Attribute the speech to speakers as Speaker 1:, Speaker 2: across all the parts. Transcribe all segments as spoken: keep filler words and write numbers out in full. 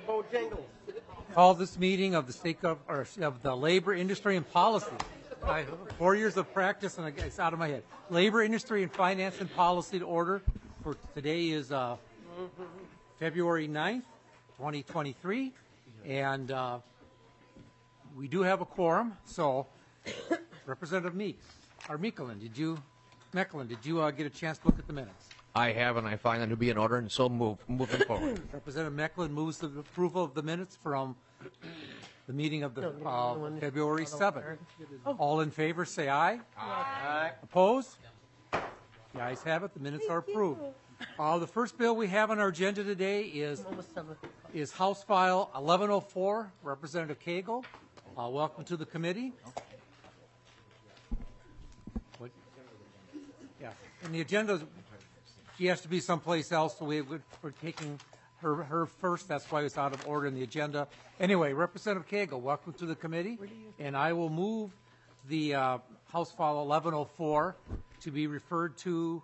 Speaker 1: Call this meeting of the state of, or of the labor, industry, and policy. I, four years of practice, and it's out of my head. Labor, industry, and finance and policy to order. For today is uh, February ninth, twenty twenty-three, and uh, we do have a quorum. So, Representative Meeks, or Meeklin, did you, Meeklin, did you uh, get a chance to look at the minutes?
Speaker 2: I have, and I find them to be in order, and so move moving forward.
Speaker 1: Representative Meeklin moves the approval of the minutes from the meeting of the uh, February seventh. All in favor, say aye. Aye. Opposed? The ayes have it. The minutes are approved. Uh, the first bill we have on our agenda today is is House File eleven oh four. Representative Cagle, uh, welcome to the committee. What? Yeah, and the agenda, she has to be someplace else, so we, we're taking her, her first. That's why it's out of order in the agenda. Anyway, Representative Cagle, welcome to the committee, and I will move the uh, House File eleven oh four to be referred to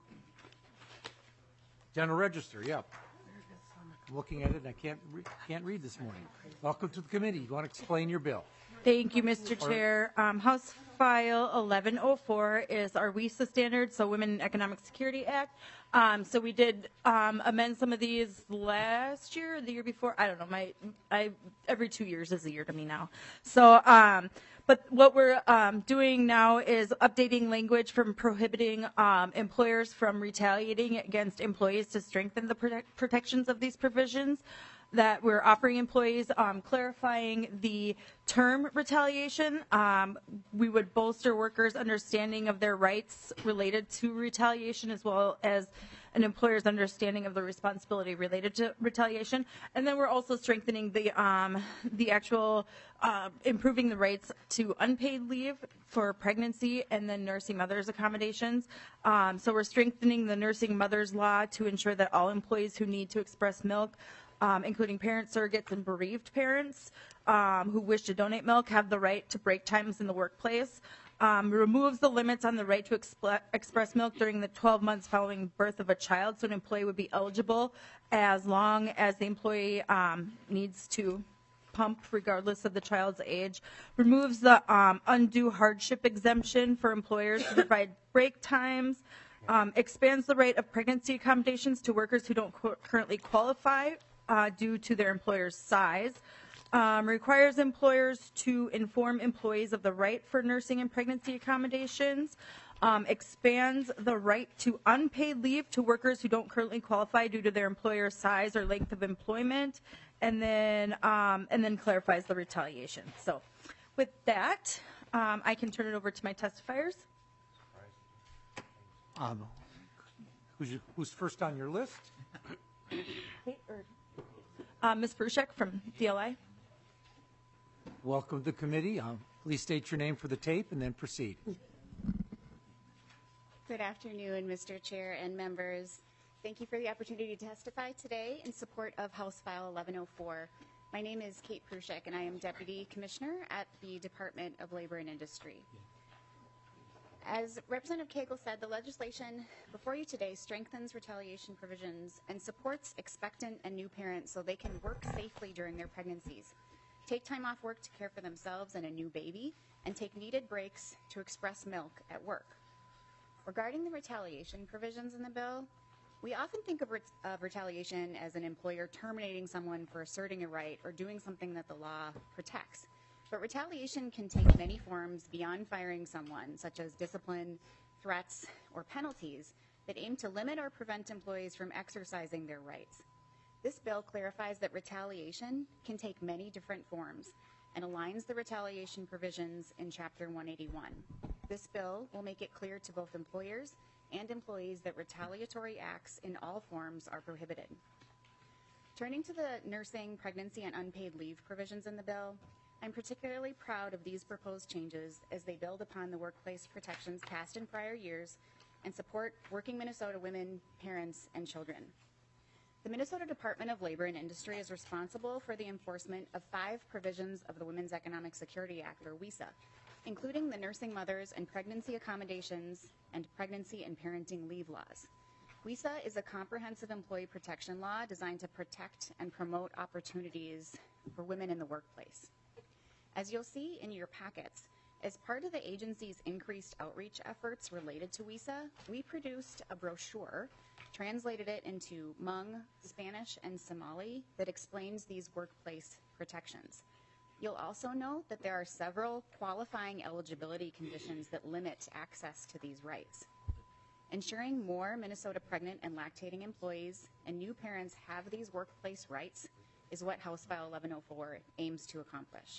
Speaker 1: General Register. Yep. I'm looking at it, and I can't re can't read this morning. Welcome to the committee. You want to explain your bill?
Speaker 3: Thank you, Mister Chair. Um, House File eleven oh four is our WISA standard, so Women in Economic Security Act. Um, so we did um, amend some of these last year, or the year before. I don't know. My I every two years is a year to me now. So, um, but what we're um, doing now is updating language from prohibiting um, employers from retaliating against employees to strengthen the protect protections of these provisions that we're offering employees, um, clarifying the term retaliation. Um, we would bolster workers' understanding of their rights related to retaliation, as well as an employer's understanding of the responsibility related to retaliation. And then we're also strengthening the um, the actual uh, improving the rights to unpaid leave for pregnancy and then nursing mothers accommodations. Um, so we're strengthening the nursing mothers law to ensure that all employees who need to express milk, Um, including parents, surrogates, and bereaved parents um, who wish to donate milk, have the right to break times in the workplace. Um, removes the limits on the right to exp express milk during the twelve months following birth of a child, so an employee would be eligible as long as the employee um, needs to pump regardless of the child's age. Removes the um, undue hardship exemption for employers to provide break times. Um, expands the right of pregnancy accommodations to workers who don't qu currently qualify Uh, due to their employer's size, um, requires employers to inform employees of the right for nursing and pregnancy accommodations, um, expands the right to unpaid leave to workers who don't currently qualify due to their employer's size or length of employment, and then um, and then clarifies the retaliation. So with that, um, I can turn it over to my testifiers.
Speaker 1: Um, who's, your, who's first on your list?
Speaker 3: Uh, Miz Prushek from D L I.
Speaker 1: Welcome to the committee. Um, please state your name for the tape and then proceed.
Speaker 4: Good afternoon, Mister Chair and members. Thank you for the opportunity to testify today in support of House File eleven oh four. My name is Kate Prushek, and I am Deputy Commissioner at the Department of Labor and Industry. As Representative Cagle said, the legislation before you today strengthens retaliation provisions and supports expectant and new parents so they can work safely during their pregnancies, take time off work to care for themselves and a new baby, and take needed breaks to express milk at work. Regarding the retaliation provisions in the bill, we often think of, ret of retaliation as an employer terminating someone for asserting a right or doing something that the law protects. But retaliation can take many forms beyond firing someone, such as discipline, threats, or penalties that aim to limit or prevent employees from exercising their rights. This bill clarifies that retaliation can take many different forms and aligns the retaliation provisions in Chapter one eighty-one. This bill will make it clear to both employers and employees that retaliatory acts in all forms are prohibited. Turning to the nursing, pregnancy, and unpaid leave provisions in the bill, I'm particularly proud of these proposed changes as they build upon the workplace protections passed in prior years and support working Minnesota women, parents, and children. The Minnesota Department of Labor and Industry is responsible for the enforcement of five provisions of the Women's Economic Security Act, or WISA, including the nursing mothers and pregnancy accommodations and pregnancy and parenting leave laws. WISA is a comprehensive employee protection law designed to protect and promote opportunities for women in the workplace. As you'll see in your packets, as part of the agency's increased outreach efforts related to WISA, we produced a brochure, translated it into Hmong, Spanish, and Somali that explains these workplace protections. You'll also note that there are several qualifying eligibility conditions that limit access to these rights. Ensuring more Minnesota pregnant and lactating employees and new parents have these workplace rights is what House File eleven oh four aims to accomplish.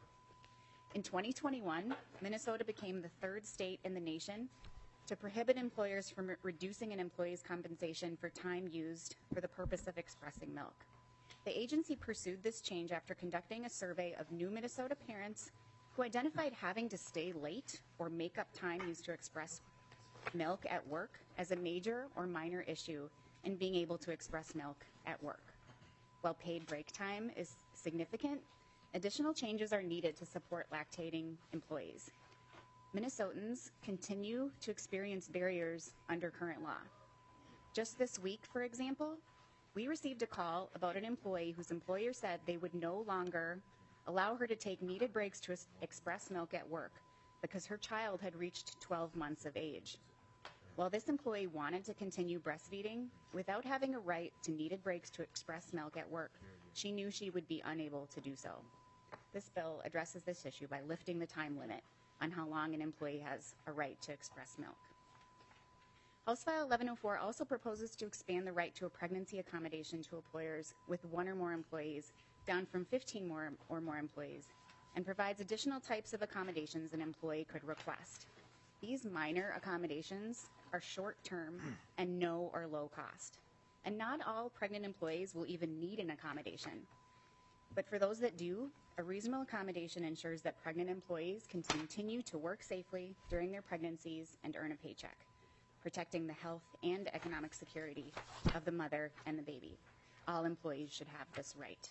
Speaker 4: In twenty twenty-one, Minnesota became the third state in the nation to prohibit employers from re- reducing an employee's compensation for time used for the purpose of expressing milk. The agency pursued this change after conducting a survey of new Minnesota parents who identified having to stay late or make up time used to express milk at work as a major or minor issue in being able to express milk at work. While paid break time is significant, additional changes are needed to support lactating employees. Minnesotans continue to experience barriers under current law. Just this week, for example, we received a call about an employee whose employer said they would no longer allow her to take needed breaks to express milk at work because her child had reached twelve months of age. While this employee wanted to continue breastfeeding without having a right to needed breaks to express milk at work, she knew she would be unable to do so. This bill addresses this issue by lifting the time limit on how long an employee has a right to express milk. House File eleven oh four also proposes to expand the right to a pregnancy accommodation to employers with one or more employees down from fifteen more or more employees, and provides additional types of accommodations an employee could request. These minor accommodations are short-term and no or low cost. And not all pregnant employees will even need an accommodation. But for those that do, a reasonable accommodation ensures that pregnant employees can continue to work safely during their pregnancies and earn a paycheck, protecting the health and economic security of the mother and the baby. All employees should have this right.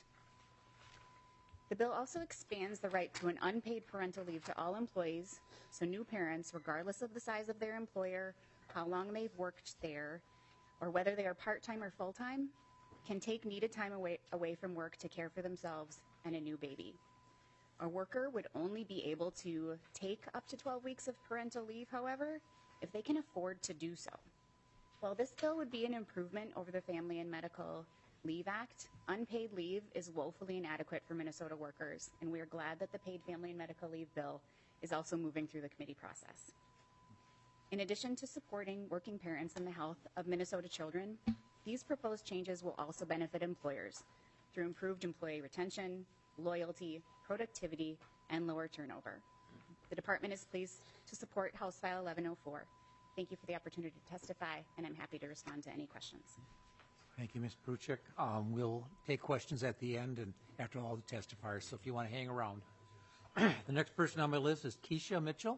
Speaker 4: The bill also expands the right to an unpaid parental leave to all employees, so new parents, regardless of the size of their employer, how long they've worked there, or whether they are part-time or full-time, can take needed time away, away from work to care for themselves and a new baby. A worker would only be able to take up to twelve weeks of parental leave, however, if they can afford to do so. While this bill would be an improvement over the Family and Medical Leave Act, unpaid leave is woefully inadequate for Minnesota workers, and we are glad that the Paid Family and Medical Leave bill is also moving through the committee process. In addition to supporting working parents and the health of Minnesota children, these proposed changes will also benefit employers through improved employee retention, loyalty, productivity, and lower turnover. The department is pleased to support House File eleven oh four. Thank you for the opportunity to testify, and I'm happy to respond to any questions.
Speaker 1: Thank you, Miz Pruchik. Um, we'll take questions at the end and after all the testifiers, so if you want to hang around. The next person on my list is Keisha Mitchell.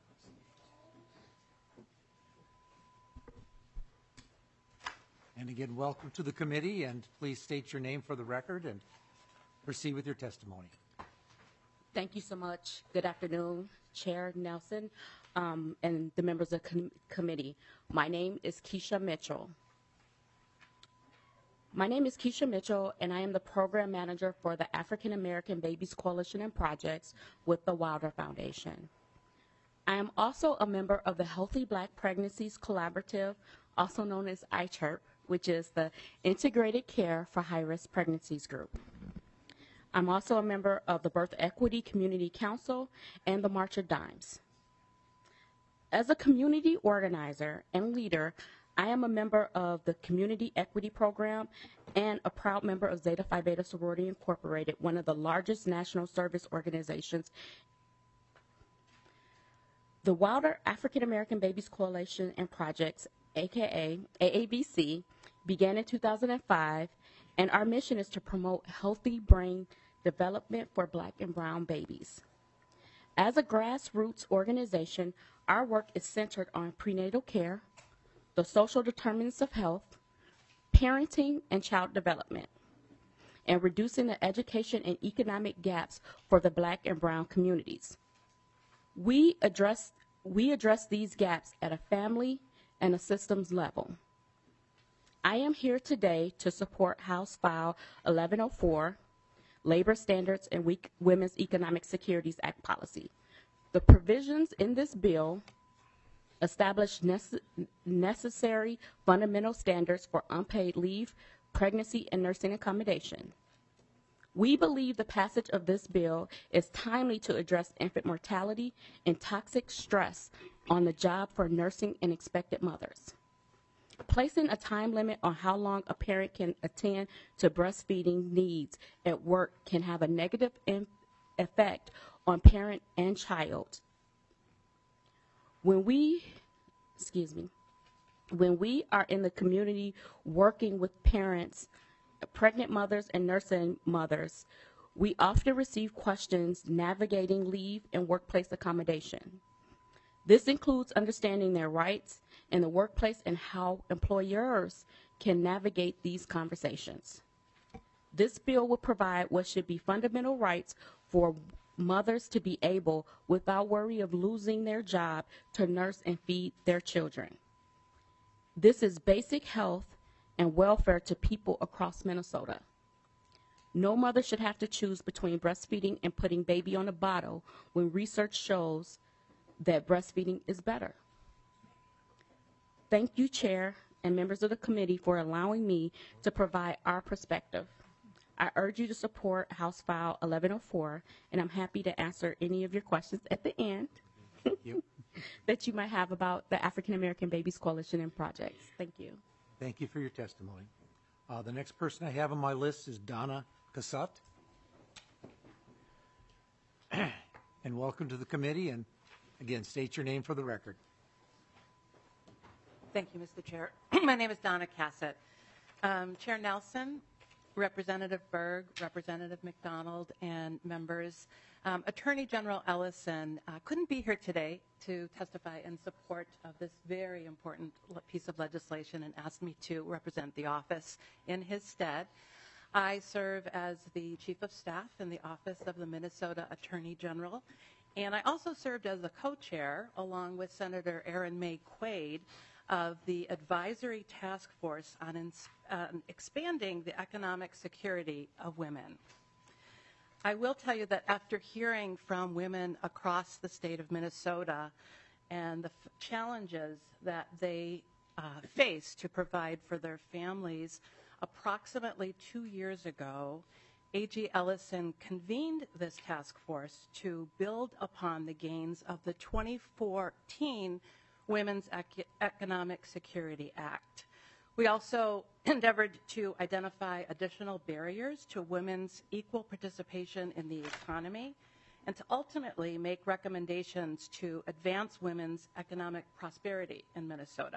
Speaker 1: And again, welcome to the committee, and please state your name for the record and proceed with your testimony.
Speaker 5: Thank you so much. Good afternoon, Chair Nelson, um, and the members of the com- committee. My name is Keisha Mitchell. My name is Keisha Mitchell, and I am the program manager for the African American Babies Coalition and Projects with the Wilder Foundation. I am also a member of the Healthy Black Pregnancies Collaborative, also known as I C H I R P, which is the Integrated Care for High-Risk Pregnancies group. I'm also a member of the Birth Equity Community Council and the March of Dimes. As a community organizer and leader, I am a member of the Community Equity Program and a proud member of Zeta Phi Beta Sorority Incorporated, one of the largest national service organizations. The Wilder African American Babies Coalition and Projects, aka A A B C, began in two thousand five, and our mission is to promote healthy brain development for Black and brown babies. As a grassroots organization, our work is centered on prenatal care, the social determinants of health, parenting and child development, and reducing the education and economic gaps for the Black and brown communities. We address, we address these gaps at a family and a systems level. I am here today to support House File eleven oh four, Labor Standards and Weak Women's Economic Securities Act policy. The provisions in this bill establish nece- necessary fundamental standards for unpaid leave, pregnancy, and nursing accommodation. We believe the passage of this bill is timely to address infant mortality and toxic stress on the job for nursing and expectant mothers. Placing a time limit on how long a parent can attend to breastfeeding needs at work can have a negative in- effect on parent and child. When we, excuse me, when we are in the community working with parents, pregnant mothers, and nursing mothers, we often receive questions navigating leave and workplace accommodation. This includes understanding their rights in the workplace and how employers can navigate these conversations. This bill will provide what should be fundamental rights for mothers to be able, without worry of losing their job, to nurse and feed their children. This is basic health and welfare to people across Minnesota. No mother should have to choose between breastfeeding and putting baby on a bottle when research shows that breastfeeding is better. Thank you, Chair and members of the committee, for allowing me to provide our perspective. I urge you to support House File eleven oh four, and I'm happy to answer any of your questions at the end
Speaker 1: You.
Speaker 5: that you might have about the African American Babies Coalition and projects. Thank you.
Speaker 1: Thank you for your testimony. Uh, the next person I have on my list is Donna Cassatt. And welcome to the committee, and again, state your name for the record.
Speaker 6: Thank you, Mister Chair. My name is Donna Cassatt. Um, Chair Nelson, Representative Berg, Representative McDonald, and members. Um, Attorney General Ellison uh, couldn't be here today to testify in support of this very important piece of legislation and asked me to represent the office in his stead. I serve as the Chief of Staff in the Office of the Minnesota Attorney General, and I also served as the co-chair, along with Senator Erin May Quaid, of the Advisory Task Force on ins- uh, expanding the economic security of women. I will tell you that after hearing from women across the state of Minnesota and the f- challenges that they uh, face to provide for their families, approximately two years ago, A G Ellison convened this task force to build upon the gains of the twenty fourteen Women's Ec- Economic Security Act. We also endeavored to identify additional barriers to women's equal participation in the economy and to ultimately make recommendations to advance women's economic prosperity in Minnesota.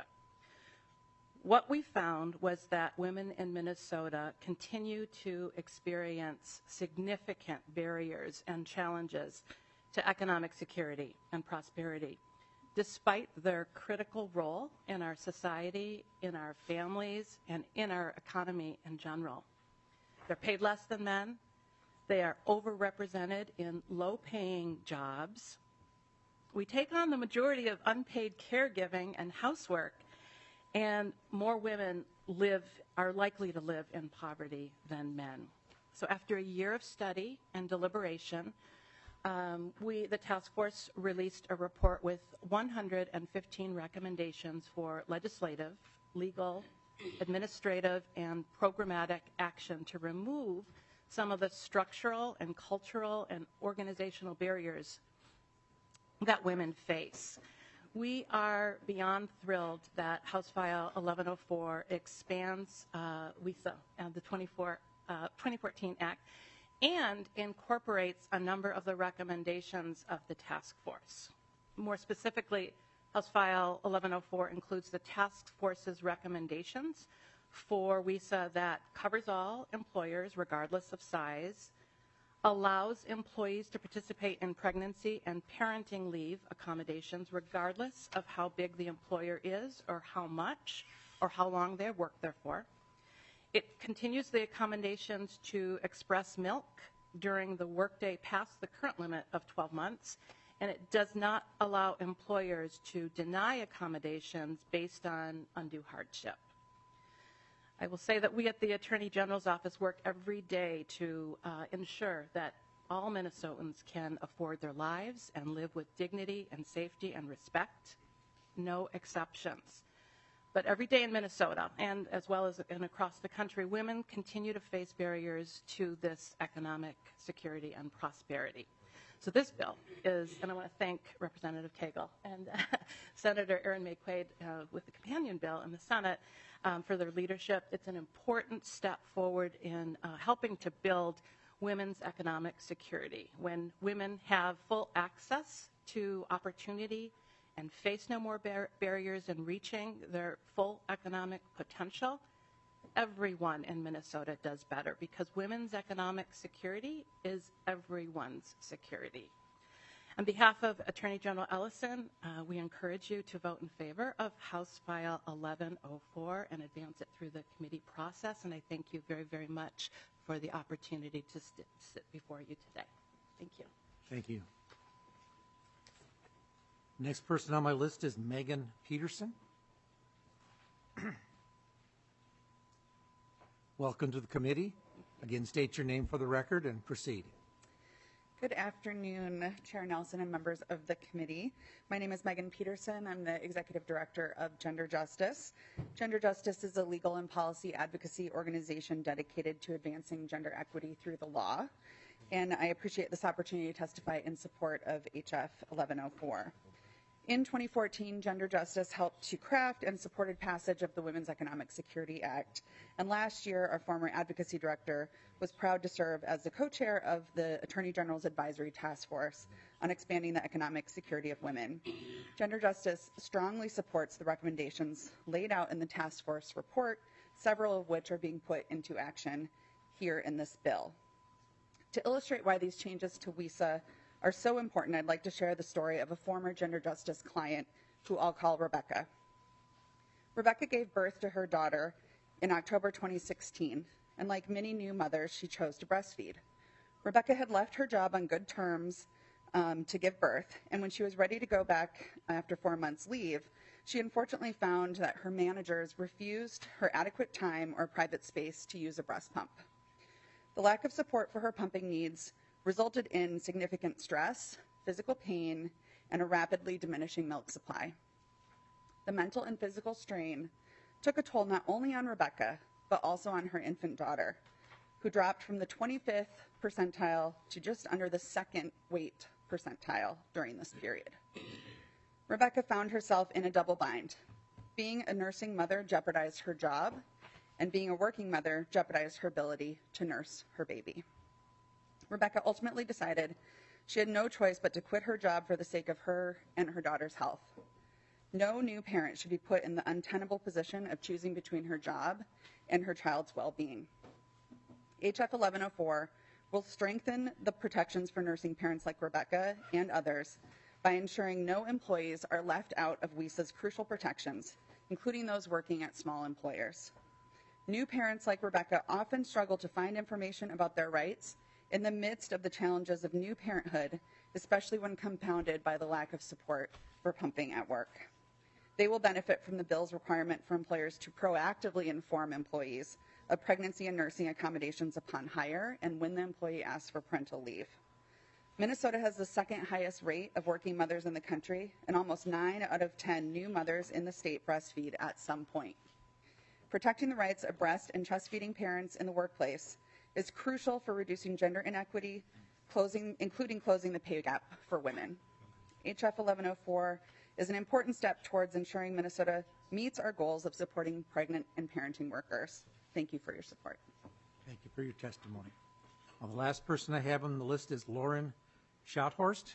Speaker 6: What we found was that women in Minnesota continue to experience significant barriers and challenges to economic security and prosperity, despite their critical role in our society, in our families, and in our economy in general. They're paid less than men. They are overrepresented in low-paying jobs. We take on the majority of unpaid caregiving and housework, and more women live are likely to live in poverty than men. So after a year of study and deliberation, Um, we, the task force, released a report with one hundred fifteen recommendations for legislative, legal, administrative, and programmatic action to remove some of the structural and cultural and organizational barriers that women face. We are beyond thrilled that House File eleven oh four expands uh, WISA and the twenty-four, uh, twenty fourteen Act and incorporates a number of the recommendations of the task force. More specifically, House File eleven oh four includes the task force's recommendations for WISA that covers all employers regardless of size, allows employees to participate in pregnancy and parenting leave accommodations regardless of how big the employer is or how much or how long they work there for. It continues the accommodations to express milk during the workday past the current limit of twelve months, and it does not allow employers to deny accommodations based on undue hardship. I will say that we at the Attorney General's office work every day to uh, ensure that all Minnesotans can afford their lives and live with dignity and safety and respect. No exceptions. But every day in Minnesota, and as well as and across the country, women continue to face barriers to this economic security and prosperity. So this bill is, and I want to thank Representative Tagle and uh, Senator Erin May Quaid uh, with the companion bill in the Senate um, for their leadership. It's an important step forward in uh, helping to build women's economic security. When women have full access to opportunity and face no more bar- barriers in reaching their full economic potential, everyone in Minnesota does better because women's economic security is everyone's security. On behalf of Attorney General Ellison, uh, we encourage you to vote in favor of House File eleven oh four and advance it through the committee process. And I thank you very, very much for the opportunity to st- sit before you today. Thank you.
Speaker 1: Thank you. Next person on my list is Megan Peterson. Welcome to the committee. Again, state your name for the record and proceed.
Speaker 7: Good afternoon, Chair Nelson and members of the committee. My name is Megan Peterson. I'm the Executive Director of Gender Justice. Gender Justice is a legal and policy advocacy organization dedicated to advancing gender equity through the law. And I appreciate this opportunity to testify in support of H F eleven oh four. In twenty fourteen, Gender Justice helped to craft and supported passage of the Women's Economic Security Act. And last year, our former advocacy director was proud to serve as the co-chair of the Attorney General's Advisory Task Force on expanding the economic security of women. Gender Justice strongly supports the recommendations laid out in the task force report, several of which are being put into action here in this bill. To illustrate why these changes to WISA are so important, I'd like to share the story of a former Gender Justice client who I'll call Rebecca. Rebecca gave birth to her daughter in October twenty sixteen, and like many new mothers, she chose to breastfeed. Rebecca had left her job on good terms um, to give birth, and when she was ready to go back after four months leave, she unfortunately found that her managers refused her adequate time or private space to use a breast pump. The lack of support for her pumping needs resulted in significant stress, physical pain, and a rapidly diminishing milk supply. The mental and physical strain took a toll not only on Rebecca, but also on her infant daughter, who dropped from the twenty-fifth percentile to just under the second weight percentile during this period. Rebecca found herself in a double bind. Being a nursing mother jeopardized her job, and being a working mother jeopardized her ability to nurse her baby. Rebecca ultimately decided she had no choice but to quit her job for the sake of her and her daughter's health. No new parent should be put in the untenable position of choosing between her job and her child's well-being. H F eleven oh four will strengthen the protections for nursing parents like Rebecca and others by ensuring no employees are left out of WISA's crucial protections, including those working at small employers. New parents like Rebecca often struggle to find information about their rights in the midst of the challenges of new parenthood, especially when compounded by the lack of support for pumping at work. They will benefit from the bill's requirement for employers to proactively inform employees of pregnancy and nursing accommodations upon hire and when the employee asks for parental leave. Minnesota has the second highest rate of working mothers in the country, and almost nine out of ten new mothers in the state breastfeed at some point. Protecting the rights of breast and chest feeding parents in the workplace is crucial for reducing gender inequity, closing, including closing the pay gap for women. H F eleven oh four is an important step towards ensuring Minnesota meets our goals of supporting pregnant and parenting workers. Thank you for your support.
Speaker 1: Thank you for your testimony. Well, the last person I have on the list is Lauren Schauthorst.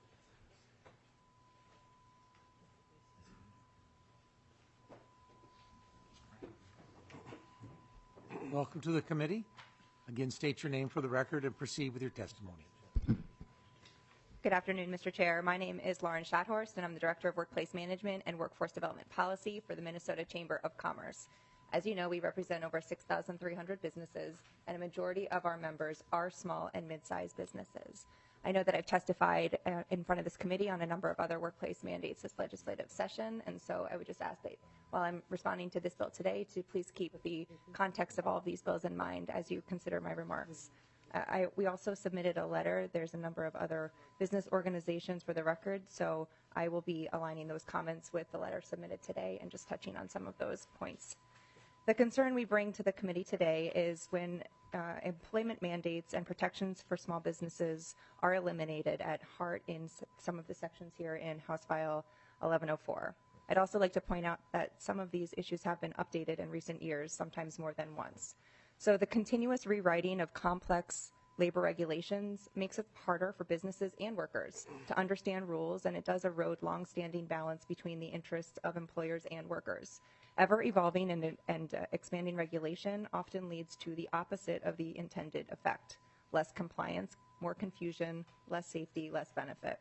Speaker 1: Welcome to the committee. Again, state your name for the record and proceed with your testimony.
Speaker 8: Good afternoon, Mister Chair. My name is Lauren Schauthorst, and I'm the Director of Workplace Management and Workforce Development Policy for the Minnesota Chamber of Commerce. As you know, we represent over six thousand three hundred businesses, and a majority of our members are small and mid-sized businesses. I know that I've testified uh, in front of this committee on a number of other workplace mandates this legislative session, and so I would just ask that while I'm responding to this bill today, to please keep the context of all of these bills in mind as you consider my remarks. Uh, I, we also submitted a letter. There's a number of other business organizations for the record, so I will be aligning those comments with the letter submitted today and just touching on some of those points. The concern we bring to the committee today is when uh, employment mandates and protections for small businesses are eliminated at heart in s- some of the sections here in House File eleven oh four. I'd also like to point out that some of these issues have been updated in recent years, sometimes more than once. So the continuous rewriting of complex labor regulations makes it harder for businesses and workers to understand rules, and it does erode long-standing balance between the interests of employers and workers. Ever-evolving and, and uh, expanding regulation often leads to the opposite of the intended effect: less compliance, more confusion, less safety, less benefit.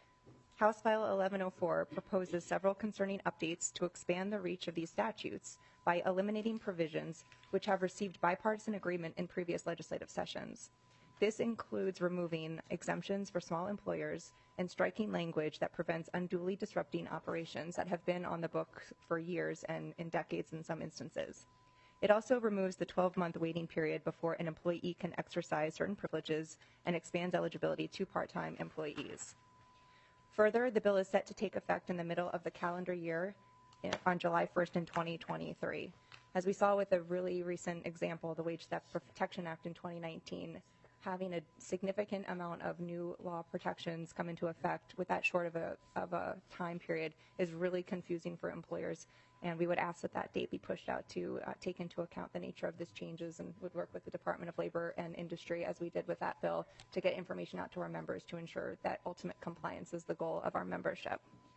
Speaker 8: House File eleven oh four proposes several concerning updates to expand the reach of these statutes by eliminating provisions which have received bipartisan agreement in previous legislative sessions. This includes removing exemptions for small employers and striking language that prevents unduly disrupting operations that have been on the book for years and in decades in some instances. It also removes the twelve-month waiting period before an employee can exercise certain privileges and expands eligibility to part-time employees. Further, the bill is set to take effect in the middle of the calendar year on July first in twenty twenty-three. As we saw with a really recent example, the Wage Theft Protection Act in twenty nineteen, having a significant amount of new law protections come into effect with that short of a, of a time period is really confusing for employers, and we would ask that that date be pushed out to uh, take into account the nature of these changes, and would work with the Department of Labor and Industry, as we did with that bill, to get information out to our members to ensure that ultimate compliance is the goal of our membership.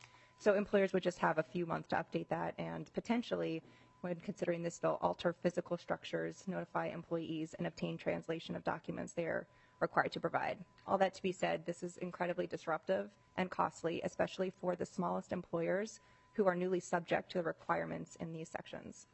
Speaker 8: So employers would just have a few months to update that, and potentially, when considering this bill, alter physical structures, notify employees, and obtain translation of documents they are required to provide. All that to be said, this is incredibly disruptive and costly, especially for the smallest employers who are newly subject to the requirements in these sections.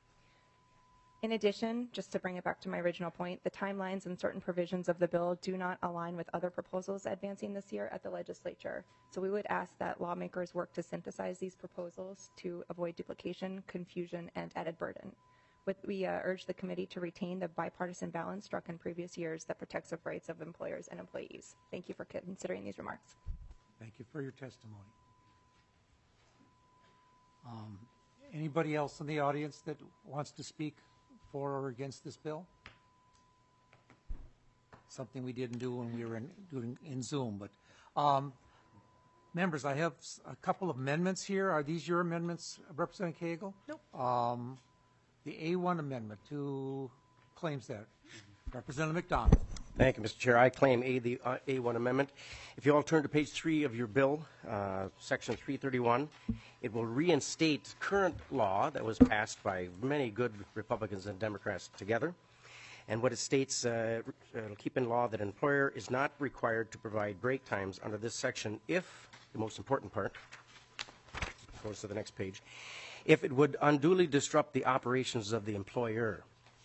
Speaker 8: In addition, just to bring it back to my original point, the timelines and certain provisions of the bill do not align with other proposals advancing this year at the legislature. So we would ask that lawmakers work to synthesize these proposals to avoid duplication, confusion, and added burden. With, we uh, urge the committee to retain the bipartisan balance struck in previous years that protects the rights of employers and employees. Thank you for considering these remarks.
Speaker 1: Thank you for your testimony. Um, anybody else in the audience that wants to speak for or against this bill? Something we didn't do when we were in, doing in Zoom, but um, members, I have a couple of amendments here. Are these your amendments, Representative Cagle?
Speaker 3: Nope.
Speaker 1: Um, the A one amendment, who claims that? Representative McDonald.
Speaker 9: Thank you, Mister Chair. I claim A, the uh, A one amendment. If you all turn to page three of your bill, uh, section three thirty-one, it will reinstate current law that was passed by many good Republicans and Democrats together. And what it states, uh, it'll keep in law that an employer is not required to provide break times under this section if, the most important part, goes to the next page, if it would unduly disrupt the operations of the employer.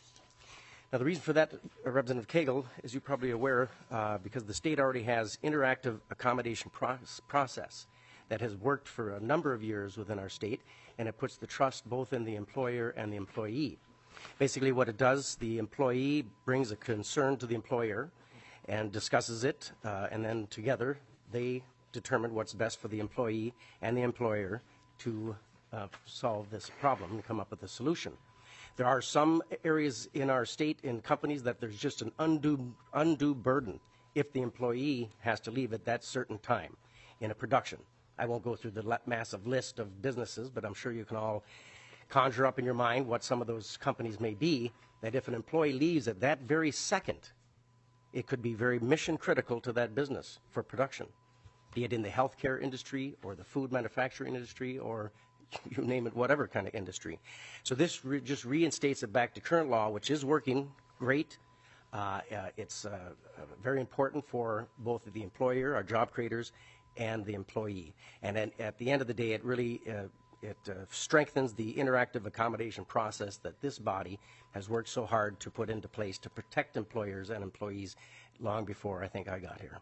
Speaker 9: Now, the reason for that, uh, Representative Cagle, is you're probably aware, uh, because the state already has interactive accommodation pro process that has worked for a number of years within our state, and it puts the trust both in the employer and the employee. Basically, what it does, the employee brings a concern to the employer and discusses it, uh, and then together they determine what's best for the employee and the employer to uh, solve this problem and come up with a solution. There are some areas in our state in companies that there's just an undue, undue burden if the employee has to leave at that certain time in a production. I won't go through the massive list of businesses, but I'm sure you can all conjure up in your mind what some of those companies may be, that if an employee leaves at that very second, it could be very mission critical to that business for production, be it in the healthcare industry or the food manufacturing industry or you name it, whatever kind of industry. So this re just reinstates it back to current law, which is working great. Uh, uh, it's uh, uh, very important for both the employer, our job creators, and the employee. And then at the end of the day, it really uh, it uh, strengthens the interactive accommodation process that this body has worked so hard to put into place to protect employers and employees long before I think I got here.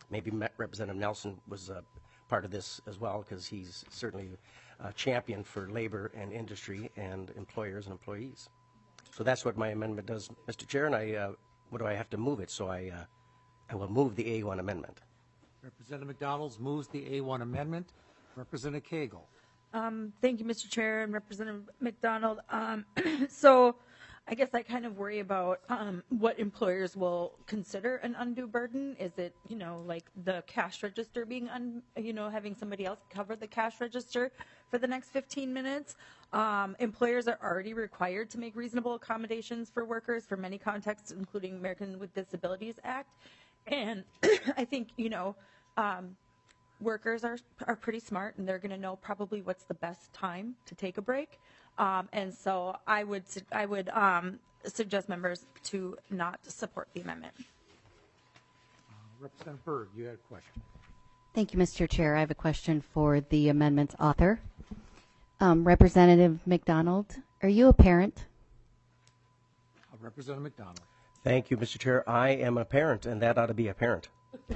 Speaker 9: maybe Me- Representative Nelson was uh, part of this as well, because he's certainly a champion for labor and industry and employers and employees. So that's what my amendment does, Mister Chair, and I, uh, what do I have to move it? So I, uh, I will move the A one amendment.
Speaker 1: Representative McDonald moves the A one amendment. Representative Cagle.
Speaker 3: Um, thank you, Mister Chair and Representative McDonald. Um, so I guess I kind of worry about um, what employers will consider an undue burden. Is it, you know, like the cash register being, un, you know, having somebody else cover the cash register for the next fifteen minutes? Um, employers are already required to make reasonable accommodations for workers for many contexts, including American with Disabilities Act. And I think, you know, um, workers are are pretty smart, and they're going to know probably what's the best time to take a break. Um, and so I would su- I would um, suggest members to not support the amendment.
Speaker 1: Uh, Representative Berg, you had a question.
Speaker 10: Thank you, Mister Chair. I have a question for the amendment's author. Um, Representative McDonald, are you a parent?
Speaker 1: Uh, Representative McDonald.
Speaker 9: Thank you, Mister Chair. I am a parent, and that ought to be apparent.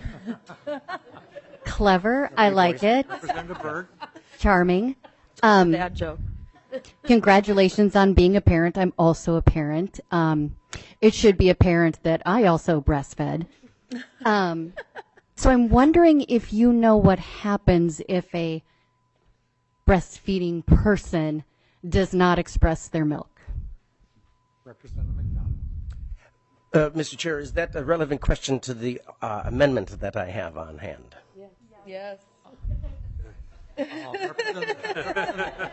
Speaker 10: Clever. I like it.
Speaker 1: Representative Berg.
Speaker 10: Charming. Um,
Speaker 3: Bad joke.
Speaker 10: Congratulations on being a parent. I'm also a parent. Um, it should be apparent that I also breastfed. Um, so I'm wondering if you know what happens if a breastfeeding person does not express their milk.
Speaker 1: Representative McDonald.
Speaker 9: Uh, Mister Chair, is that a relevant question to the uh, amendment that I have on hand?
Speaker 3: Yes.
Speaker 1: Uh, Representative,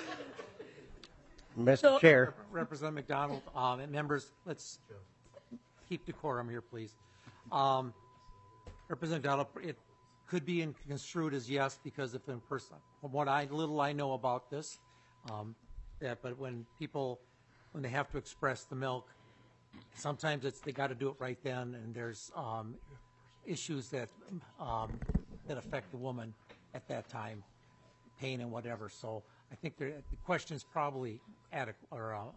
Speaker 9: Mister
Speaker 3: So-
Speaker 9: Chair.
Speaker 1: Representative McDonald, um, and members, let's keep decorum here, please. Um, Representative McDonald, it could be in- construed as yes, because if in person, from what I little I know about this, um, that, but when people, when they have to express the milk, sometimes it's they got to do it right then, and there's um, issues that um, that affect the woman at that time, pain and whatever. So I think there, the question is probably adequate, or uh,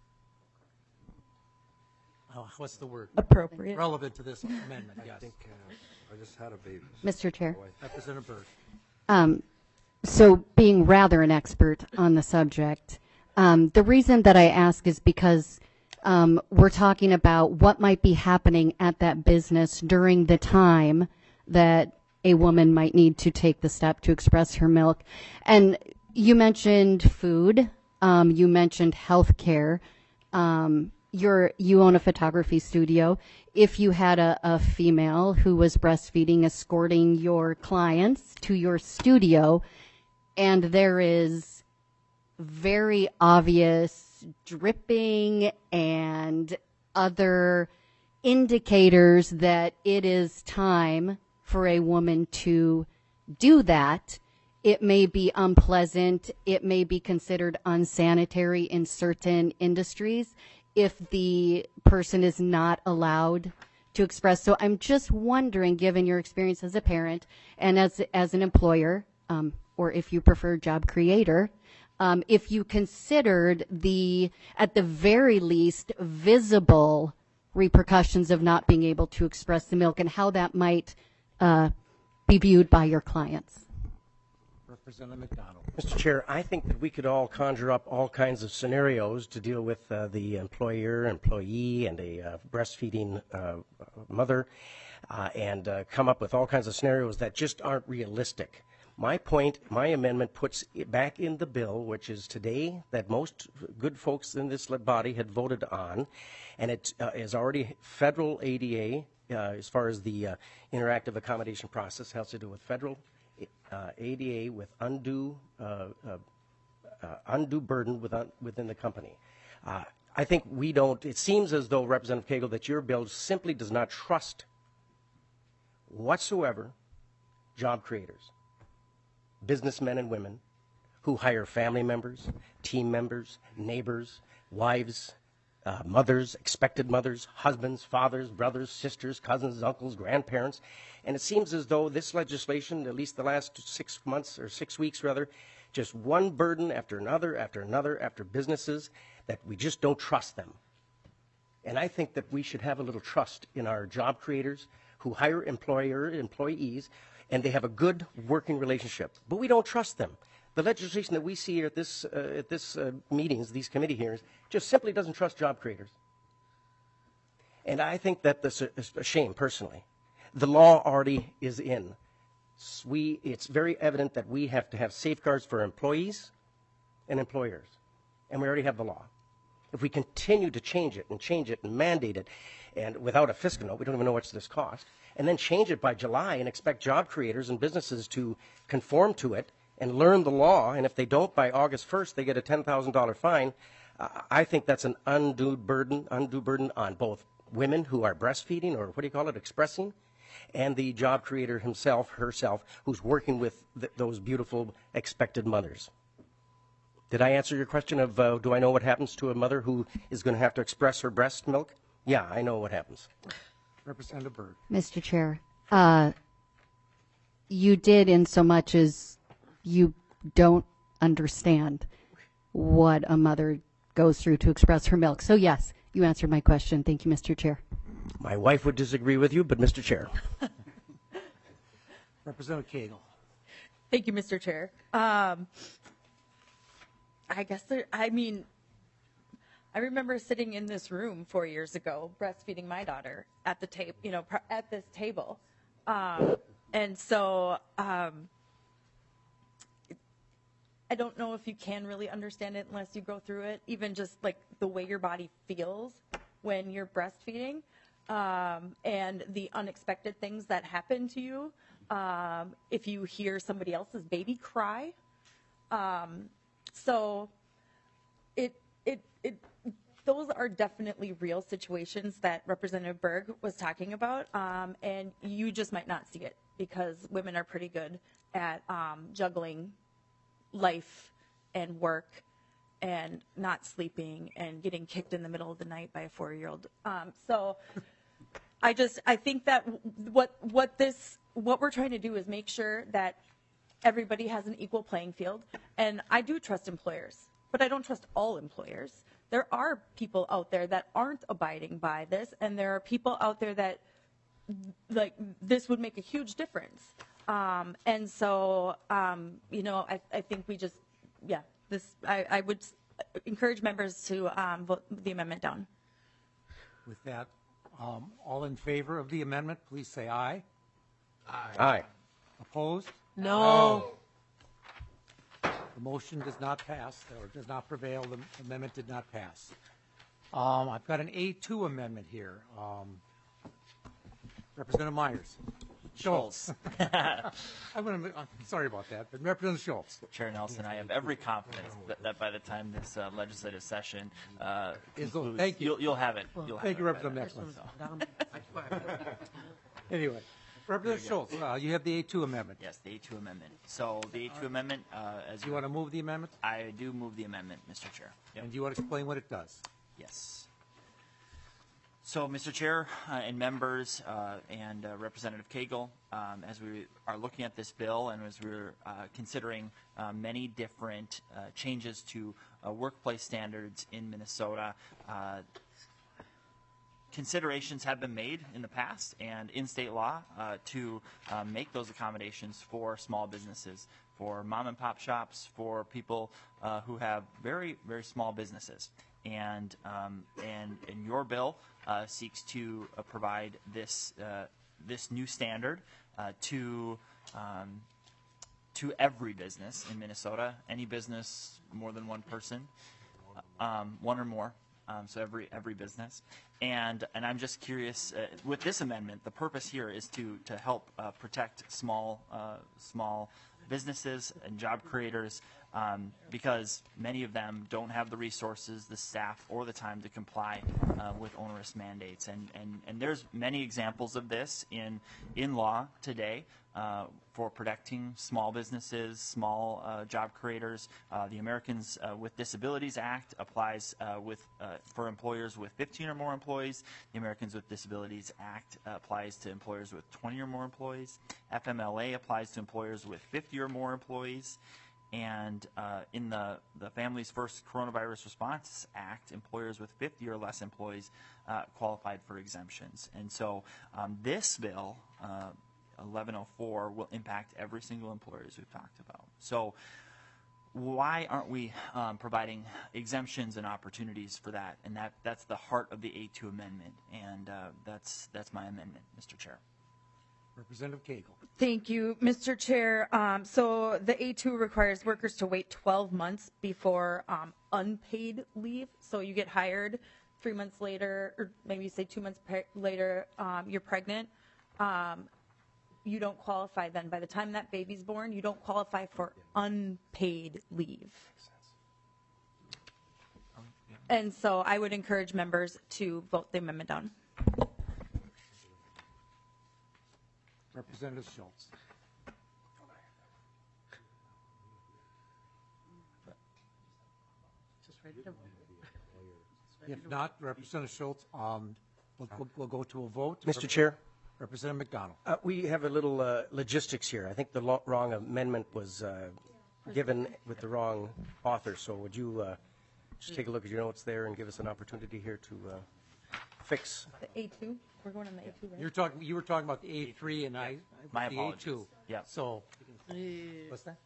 Speaker 1: uh, what's the word?
Speaker 3: Appropriate.
Speaker 1: Relevant to this amendment. Yes.
Speaker 11: I think uh, I just had a baby.
Speaker 10: Mister Chair.
Speaker 1: Representative Berg.
Speaker 10: Um, so being rather an expert on the subject, um, the reason that I ask is because um, we're talking about what might be happening at that business during the time that a woman might need to take the step to express her milk. And you mentioned food. Um, you mentioned health care. Um, you're, you own a photography studio. If you had a, a female who was breastfeeding, escorting your clients to your studio, and there is very obvious dripping and other indicators that it is time for a woman to do that, it may be unpleasant, it may be considered unsanitary in certain industries if the person is not allowed to express. So I'm just wondering, given your experience as a parent and as as an employer, um, or if you prefer job creator, um, if you considered the, at the very least, visible repercussions of not being able to express the milk and how that might uh, be viewed by your clients.
Speaker 1: Representative McDonald.
Speaker 9: Mister Chair, I think that we could all conjure up all kinds of scenarios to deal with uh, the employer, employee, and a uh, breastfeeding uh, mother, uh, and uh, come up with all kinds of scenarios that just aren't realistic. My point, my amendment puts it back in the bill, which is today, that most good folks in this body had voted on, and it uh, is already federal A D A, uh, as far as the uh, interactive accommodation process has to do with federal uh, A D A with undue uh, uh, uh, undue burden within, within the company. Uh, I think we don't, it seems as though, Representative Cagle, that your bill simply does not trust whatsoever job creators, businessmen and women who hire family members, team members, neighbors, wives, uh, mothers, expected mothers, husbands, fathers, brothers, sisters, cousins, uncles, grandparents. And it seems as though this legislation, at least the last six months or six weeks rather, just one burden after another, after another, after businesses, that we just don't trust them. And I think that we should have a little trust in our job creators who hire employer employees, and they have a good working relationship. But we don't trust them. The legislation that we see here at this uh, at this uh, meetings, these committee hearings, just simply doesn't trust job creators. And I think that this is a shame, personally. The law already is in. We, it's very evident that we have to have safeguards for employees and employers, and we already have the law. If we continue to change it and change it and mandate it, and without a fiscal note, we don't even know what's this cost, and then change it by July and expect job creators and businesses to conform to it and learn the law, and if they don't by August first, they get a ten thousand dollar fine, uh, I think that's an undue burden, undue burden on both women who are breastfeeding, or what do you call it, expressing, and the job creator himself, herself, who's working with th those beautiful expected mothers. Did I answer your question of uh, do I know what happens to a mother who is going to have to express her breast milk? Yeah, I know what happens.
Speaker 1: Representative Berg.
Speaker 10: Mister Chair, uh, you did in so much as you don't understand what a mother goes through to express her milk. So yes, you answered my question. Thank you, Mister Chair.
Speaker 9: My wife would disagree with you, but Mister Chair.
Speaker 1: Representative Cagle.
Speaker 3: Thank you, Mister Chair. Um, I guess there, I mean, I remember sitting in this room four years ago, breastfeeding my daughter at the table, you know, pr- at this table. Um, and so, um, I don't know if you can really understand it unless you go through it, even just like the way your body feels when you're breastfeeding, um, and the unexpected things that happen to you. Um, if you hear somebody else's baby cry. Um, so it, it, it, those are definitely real situations that Representative Berg was talking about, um, and you just might not see it because women are pretty good at um, juggling life and work and not sleeping and getting kicked in the middle of the night by a four-year-old. Um, so I just, I think that what, what this, what we're trying to do is make sure that everybody has an equal playing field. And I do trust employers, but I don't trust all employers. There are people out there that aren't abiding by this, and there are people out there that, like, this would make a huge difference. Um, and so, um, you know, I, I think we just, yeah, this, I, I would encourage members to um, vote the amendment down.
Speaker 1: With that, um, all in favor of the amendment, please say aye.
Speaker 9: Aye. Aye.
Speaker 1: Opposed?
Speaker 6: No.
Speaker 1: The motion does not pass, or does not prevail. The amendment did not pass. Um, I've got an A two amendment here. Um, Representative Myers. Schultz. I'm gonna, I'm sorry about that, but Representative Schultz.
Speaker 12: Chair Nelson, I have every confidence that, that by the time this uh, legislative session uh,
Speaker 1: Is-
Speaker 12: concludes,
Speaker 1: thank you.
Speaker 12: you'll, you'll have it. You'll have
Speaker 1: Thank you,
Speaker 12: it by
Speaker 1: Representative
Speaker 12: then.
Speaker 1: Nexler. Anyway, Representative Schultz, uh, you have the A two amendment.
Speaker 12: Yes, the A two amendment. So the A two amendment, uh, as
Speaker 1: Do you want to move the amendment?
Speaker 12: I do move the amendment, Mister Chair. Yep.
Speaker 1: And do you want to explain what it does?
Speaker 12: Yes. So, Mister Chair uh, and members uh, and uh, Representative Cagle, um, as we are looking at this bill and as we're uh, considering uh, many different uh, changes to uh, workplace standards in Minnesota, uh, considerations have been made in the past and in state law uh, to uh, make those accommodations for small businesses, for mom and pop shops, for people uh, who have very, very small businesses. And, um, and, and your bill uh, seeks to uh, provide this, uh, this new standard uh, to, um, to every business in Minnesota, any business more than one person, um, one or more. Um, so every every business, and and I'm just curious uh, with this amendment. The purpose here is to to help uh, protect small uh, small businesses and job creators um, because many of them don't have the resources, the staff, or the time to comply uh, with onerous mandates. And, and and there's many examples of this in in law today. Uh, for protecting small businesses, small uh, job creators. Uh, the Americans uh, with Disabilities Act applies uh, with uh, for employers with fifteen or more employees. The Americans with Disabilities Act uh, applies to employers with twenty or more employees. F M L A applies to employers with fifty or more employees. And uh, in the, the Families First Coronavirus Response Act, employers with fifty or less employees uh, qualified for exemptions. And so um, this bill, uh, eleven oh four, will impact every single employer, as we've talked about. So why aren't we um, providing exemptions and opportunities for that? And that, that's the heart of the A two amendment, and uh, that's, that's my amendment, Mister Chair.
Speaker 1: Representative Cagle.
Speaker 3: Thank you, Mister Chair. Um, so the A two requires workers to wait twelve months before um, unpaid leave. So you get hired three months later, or maybe say two months pre- later, um, you're pregnant. Um, you don't qualify then. By the time that baby's born, you don't qualify for unpaid leave. And so I would encourage members to vote the amendment down.
Speaker 1: Representative Schultz. If not, Representative Schultz, um, we'll, we'll, we'll go to a vote.
Speaker 9: Mister Chair?
Speaker 1: Representative McDonald.
Speaker 9: Uh, we have a little uh, logistics here. I think the lo- wrong amendment was uh, given with the wrong author, so would you uh, just take a look at your notes there and give us an opportunity here to uh, fix?
Speaker 3: The A two? We're going on the A two, right?
Speaker 1: You're talking, you were talking about the A three and I,
Speaker 12: My
Speaker 1: the
Speaker 12: apologies.
Speaker 1: A two.
Speaker 12: Yeah.
Speaker 1: So, what's that?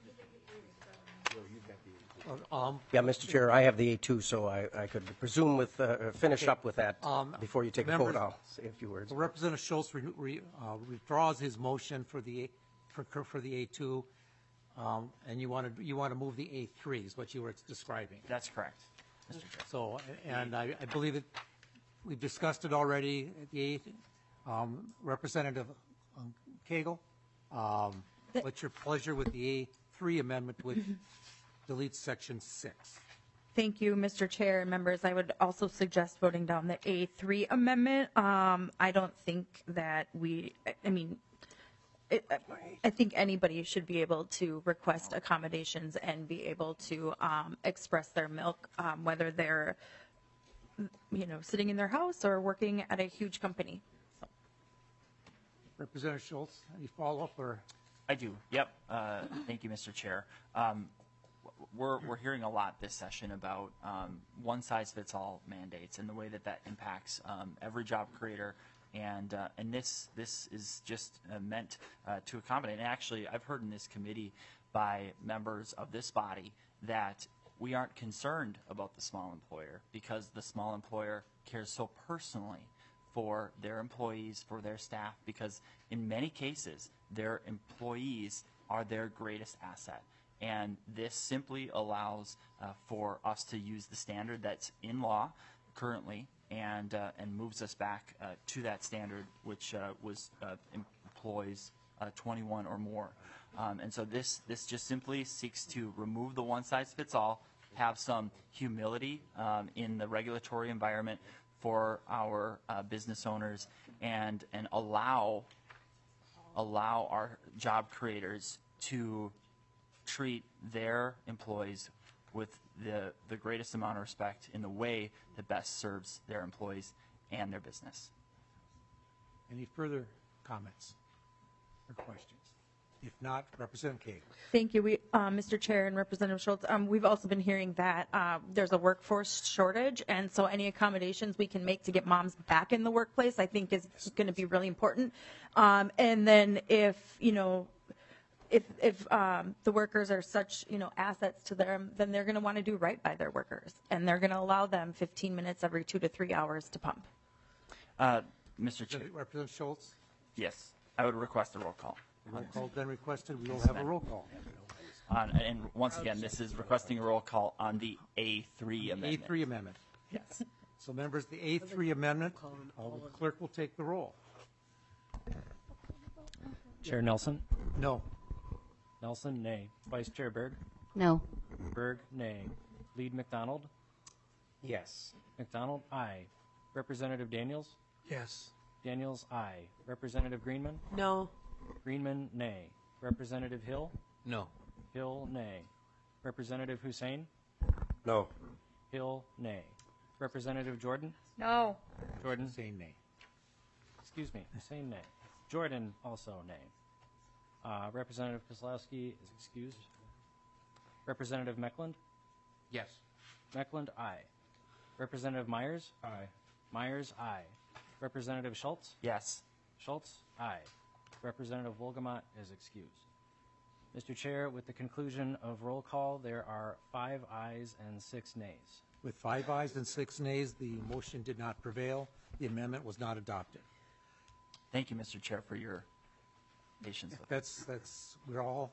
Speaker 1: Um,
Speaker 9: Yeah, Mister Chair, I have the A two, so I, I could presume with, uh, finish
Speaker 1: Okay.
Speaker 9: up with that.
Speaker 1: Um,
Speaker 9: Before you take a
Speaker 1: members-
Speaker 9: vote, I'll say a few words.
Speaker 1: So Representative Schultz re, re, uh, withdraws his motion for the for for the A two, um, and you want to you want to move the A three is what you were describing.
Speaker 12: That's correct, Mister Chair.
Speaker 1: So, and I, I believe that we've discussed it already at the eighth. Um, Representative um, Cagle, um, what's your pleasure with the A three amendment, which deletes section six?
Speaker 3: Thank you, Mister Chair and members. I would also suggest voting down the A three amendment. Um, I don't think that we, I- I mean, it, I think anybody should be able to request accommodations and be able to um, express their milk, um, whether they're, you know, sitting in their house or working at a huge company. So.
Speaker 1: Representative Schultz, any follow-up or?
Speaker 12: I do. Yep. Uh, thank you, Mister Chair. Um, we're we're hearing a lot this session about um, one-size-fits-all mandates and the way that that impacts um, every job creator, and uh, and this this is just uh, meant uh, to accommodate. And actually, I've heard in this committee by members of this body that we aren't concerned about the small employer because the small employer cares so personally for their employees, for their staff, because in many cases, their employees are their greatest asset. And this simply allows uh, for us to use the standard that's in law currently and uh, and moves us back uh, to that standard, which uh, was uh, employs uh, twenty-one or more. Um, and so this this just simply seeks to remove the one-size-fits-all, have some humility um, in the regulatory environment for our uh, business owners, and and allow allow our job creators to treat their employees with the the greatest amount of respect in the way that best serves their employees and their business.
Speaker 1: Any further comments or questions? If not, Representative Cagle.
Speaker 3: Thank you, we, uh, Mister Chair and Representative Schultz. Um, we've also been hearing that uh, there's a workforce shortage, and so any accommodations we can make to get moms back in the workplace, I think, is going to be really important. Um, and then if you know, if if um, the workers are such you know assets to them, then they're going to want to do right by their workers, and they're going to allow them fifteen minutes every two to three hours to pump.
Speaker 12: Uh, Mister Chair,
Speaker 1: Representative Schultz,
Speaker 12: yes, I would request a roll call.
Speaker 1: roll call been requested. We will have a roll call.
Speaker 12: On, and once again, this is requesting a roll call on the A three amendment.
Speaker 1: A three amendment.
Speaker 12: Yes.
Speaker 1: So members, the A three amendment, uh, the clerk will take the roll.
Speaker 13: Chair Nelson?
Speaker 1: No.
Speaker 13: Nelson, nay. Vice Chair Berg?
Speaker 10: No.
Speaker 13: Berg, nay. Lead McDonald?
Speaker 9: Yes.
Speaker 13: McDonald, aye. Representative Daniels?
Speaker 1: Yes.
Speaker 13: Daniels, aye. Representative Greenman?
Speaker 14: No.
Speaker 13: Greenman, nay. Representative Hill?
Speaker 2: No.
Speaker 13: Hill, nay. Representative Hussein?
Speaker 9: No.
Speaker 13: Hill, nay. Representative Jordan?
Speaker 3: No.
Speaker 13: Jordan?
Speaker 1: Say nay.
Speaker 13: Excuse me, Hussein, nay. Jordan, also nay. Uh, Representative Kozlowski is excused. Representative Meckland?
Speaker 2: Yes.
Speaker 13: Meckland, aye. Representative Myers?
Speaker 2: Aye.
Speaker 13: Myers, aye. Representative Schultz?
Speaker 12: Yes.
Speaker 13: Schultz, aye. Representative Wolgamott is excused. Mister Chair, with the conclusion of roll call, there are five ayes and six nays.
Speaker 1: With five ayes and six nays, the motion did not prevail. The amendment was not adopted.
Speaker 12: Thank you, Mister Chair, for your patience with
Speaker 1: That's, that's, we're all,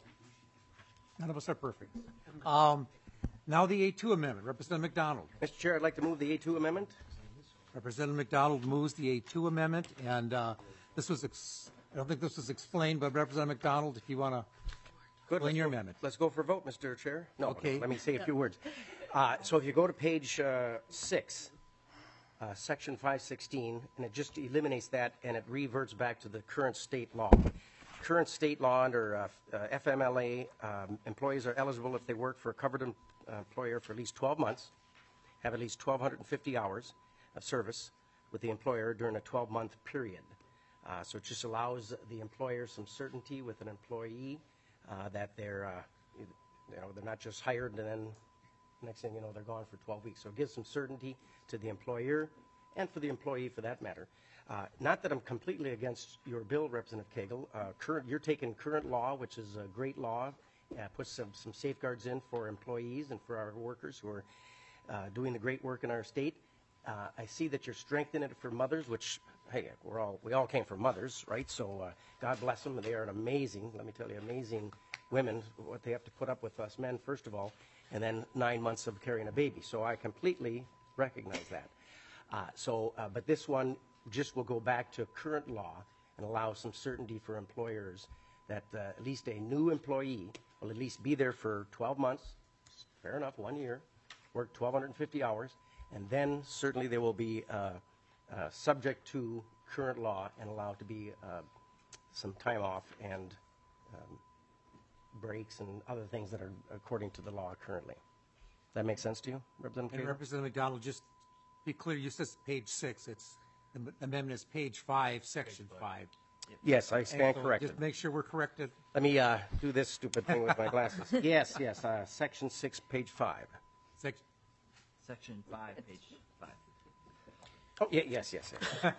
Speaker 1: none of us are perfect. Um, Now the A two amendment. Representative McDonald.
Speaker 9: Mister Chair, I'd like to move the A two amendment.
Speaker 1: Representative McDonald moves the A two amendment, and uh, this was, ex- I don't think this was explained, but Representative McDonald, if you want to explain your amendment.
Speaker 9: Let's go for a vote, Mister Chair. No,
Speaker 1: Okay.
Speaker 9: let me say a few words. Uh, So if you go to page uh, six, uh, section five sixteen, and it just eliminates that, and it reverts back to the current state law. Current state law under uh, uh, F M L A, um, employees are eligible if they work for a covered em- uh, employer for at least twelve months, have at least twelve fifty hours of service with the employer during a twelve-month period. Uh, so it just allows the employer some certainty with an employee uh, that they're, uh, you know, they're not just hired and then next thing you know they're gone for twelve weeks. So it gives some certainty to the employer and for the employee for that matter. Uh, not that I'm completely against your bill, Representative Cagle. Uh, current, you're taking current law, which is a great law, uh, puts some, some safeguards in for employees and for our workers who are uh, doing the great work in our state. Uh, I see that you're strengthening it for mothers, which, hey, we're all, we all came from mothers, right? So uh, God bless them. They are an amazing, let me tell you, amazing women, what they have to put up with us men, first of all, and then nine months of carrying a baby. So I completely recognize that. Uh, so, uh, but this one just will go back to current law and allow some certainty for employers that uh, at least a new employee will at least be there for twelve months, fair enough, one year, work twelve fifty hours, and then certainly they will be uh, uh, subject to current law and allowed to be uh, some time off and um, breaks and other things that are according to the law currently. That makes sense to you, Representative
Speaker 1: And
Speaker 9: Cagle?
Speaker 1: Representative McDonald, just be clear, you said page six. It's, the m- amendment is page five, section five.
Speaker 9: Yes, I stand
Speaker 1: And so
Speaker 9: corrected.
Speaker 1: Just make sure we're corrected.
Speaker 9: Let me uh, do this stupid thing with my glasses. Yes, yes, uh, section six, page five.
Speaker 1: Sec-
Speaker 12: Section five, page five.
Speaker 9: Oh, yeah, yes, yes, yes.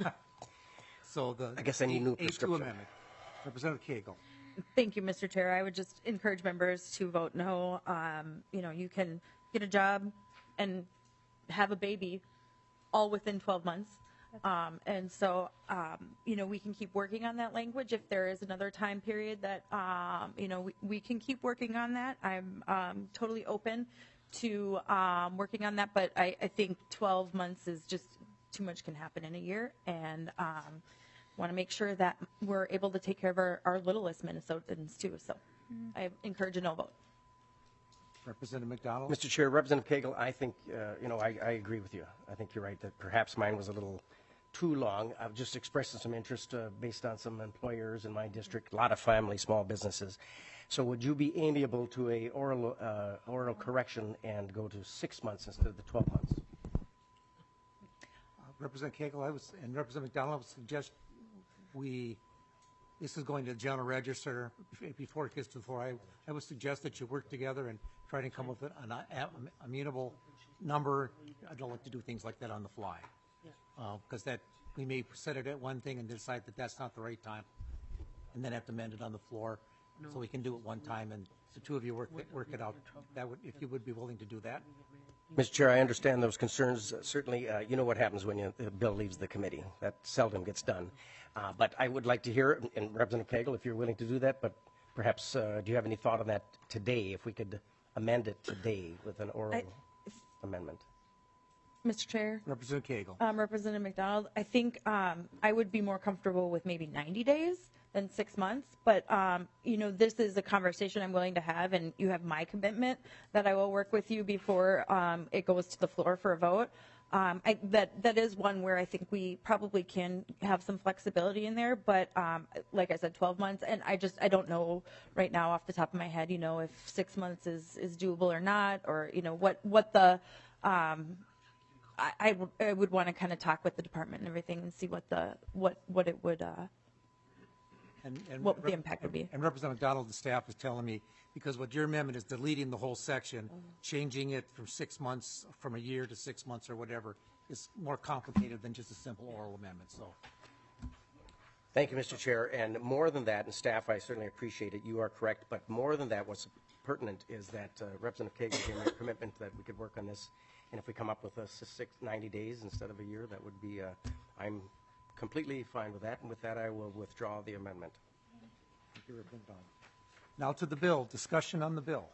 Speaker 1: So the.
Speaker 9: I guess I need new
Speaker 1: A two
Speaker 9: prescription.
Speaker 1: amendment. Representative Cagle.
Speaker 3: Thank you, Mister Chair. I would just encourage members to vote no. Um, you know, you can get a job and have a baby all within twelve months. Um, and so, um, you know, we can keep working on that language. If there is another time period that, um, you know, we, we can keep working on that. I'm um, totally open to um, working on that. But I, I think twelve months is just too much can happen in a year. And um, want to make sure that we're able to take care of our, our littlest Minnesotans too. So I encourage a no vote.
Speaker 1: Representative McDonald.
Speaker 9: Mister Chair, Representative Cagle, I think, uh, you know, I, I agree with you. I think you're right that perhaps mine was a little too long. I've just expressed some interest uh, based on some employers in my district, a lot of family, small businesses. So would you be amiable to a oral, uh, oral correction and go to six months instead of the twelve months?
Speaker 1: Uh, Representative Cagle, I was, and Representative McDonald, I would suggest we, this is going to the general register before it gets to the floor. I, I would suggest that you work together and try to come up with an uh, amenable number. I don't like to do things like that on the fly. Because that, we may set it at one thing and decide that that's not the right time, and then have to amend it on the floor. So we can do it one time, and the two of you work, it- work it out. That would, if you would be willing to do that.
Speaker 9: Mister Chair, I understand those concerns. Uh, Certainly, uh, you know what happens when you, the bill leaves the committee. That seldom gets done. Uh, But I would like to hear, it, and Representative Cagle, if you're willing to do that, but perhaps, uh, do you have any thought on that today, if we could amend it today with an oral
Speaker 3: I-
Speaker 9: amendment?
Speaker 3: Mister Chair.
Speaker 1: Representative Cagle.
Speaker 3: Um, Representative McDonald, I think um, I would be more comfortable with maybe ninety days than six months. But, um, you know, this is a conversation I'm willing to have, and you have my commitment that I will work with you before um, it goes to the floor for a vote. Um, I, that that is one where I think we probably can have some flexibility in there. But um, like I said, twelve months, and I just I don't know right now off the top of my head, you know, if six months is, is doable or not, or you know what what the um, I, I, w- I would want to kind of talk with the department and everything and see what the what what it would uh,
Speaker 1: And, and
Speaker 3: what the impact would be.
Speaker 1: And Representative Donald, the staff is telling me, because what your amendment is deleting the whole section, changing it from six months, from a year to six months or whatever, is more complicated than just a simple oral amendment, so.
Speaker 9: Thank you, Mister Chair. And more than that, and staff, I certainly appreciate it. You are correct. But more than that, what's pertinent is that uh, Representative Cagle gave me a commitment that we could work on this. And if we come up with a six, ninety days instead of a year, that would be, uh, I'm completely fine with that. And with that, I will withdraw the amendment.
Speaker 1: Thank you, Representative Donald. Now to the bill. Discussion on the bill.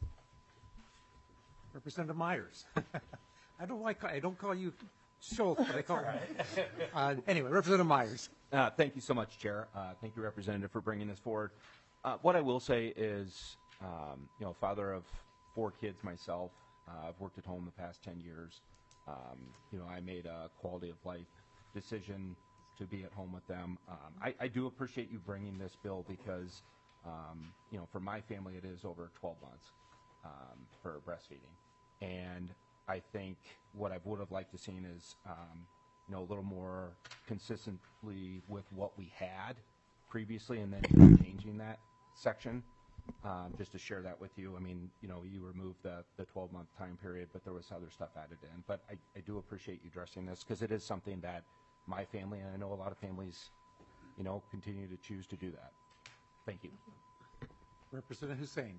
Speaker 1: Representative Myers. I don't like, I don't call you Schultz, but I call uh, anyway, Representative Myers.
Speaker 14: Uh, thank you so much, Chair. Uh, thank you, Representative, for bringing this forward. Uh, what I will say is, um, you know, father of four kids myself. Uh, I've worked at home the past ten years. Um, you know, I made a quality of life decision to be at home with them. Um, I, I do appreciate you bringing this bill because, um, you know, for my family, it is over twelve months um, for breastfeeding. And I think what I would have liked to seen is, um, you know, a little more consistently with what we had previously, and then changing that section. Um, just to share that with you. I mean, you know, you removed the the twelve month time period, but there was other stuff added in. But I, I do appreciate you addressing this because it is something that my family, and I know a lot of families, you know, continue to choose to do that. Thank you.
Speaker 1: Representative Hussein.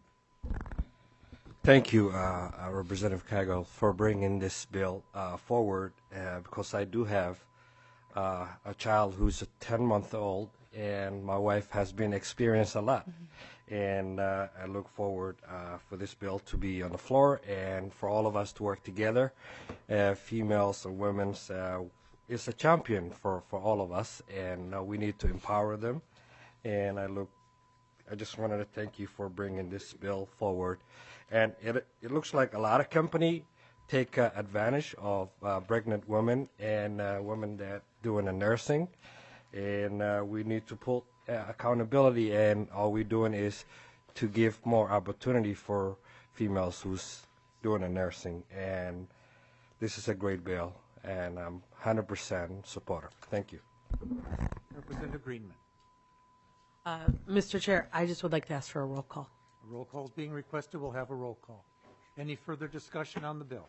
Speaker 11: Thank you, uh, uh, Representative Cagle, for bringing this bill uh, forward uh, because I do have uh, a child who's a ten month old, and my wife has been experienced a lot. Mm-hmm. And uh, I look forward uh, for this bill to be on the floor and for all of us to work together, uh, females and women. Uh, it's a champion for, for all of us, and uh, we need to empower them. And I look, I just wanted to thank you for bringing this bill forward. And it, it looks like a lot of company take uh, advantage of uh, pregnant women and uh, women that doing the nursing. And uh, we need to put uh, accountability, and all we're doing is to give more opportunity for females who's doing the nursing. And this is a great bill, and I'm one hundred percent supporter. Thank you.
Speaker 1: Representative Greenman.
Speaker 15: Uh, Mister Chair, I just would like to ask for a roll call.
Speaker 1: A roll call is being requested. We'll have a roll call. Any further discussion on the bill?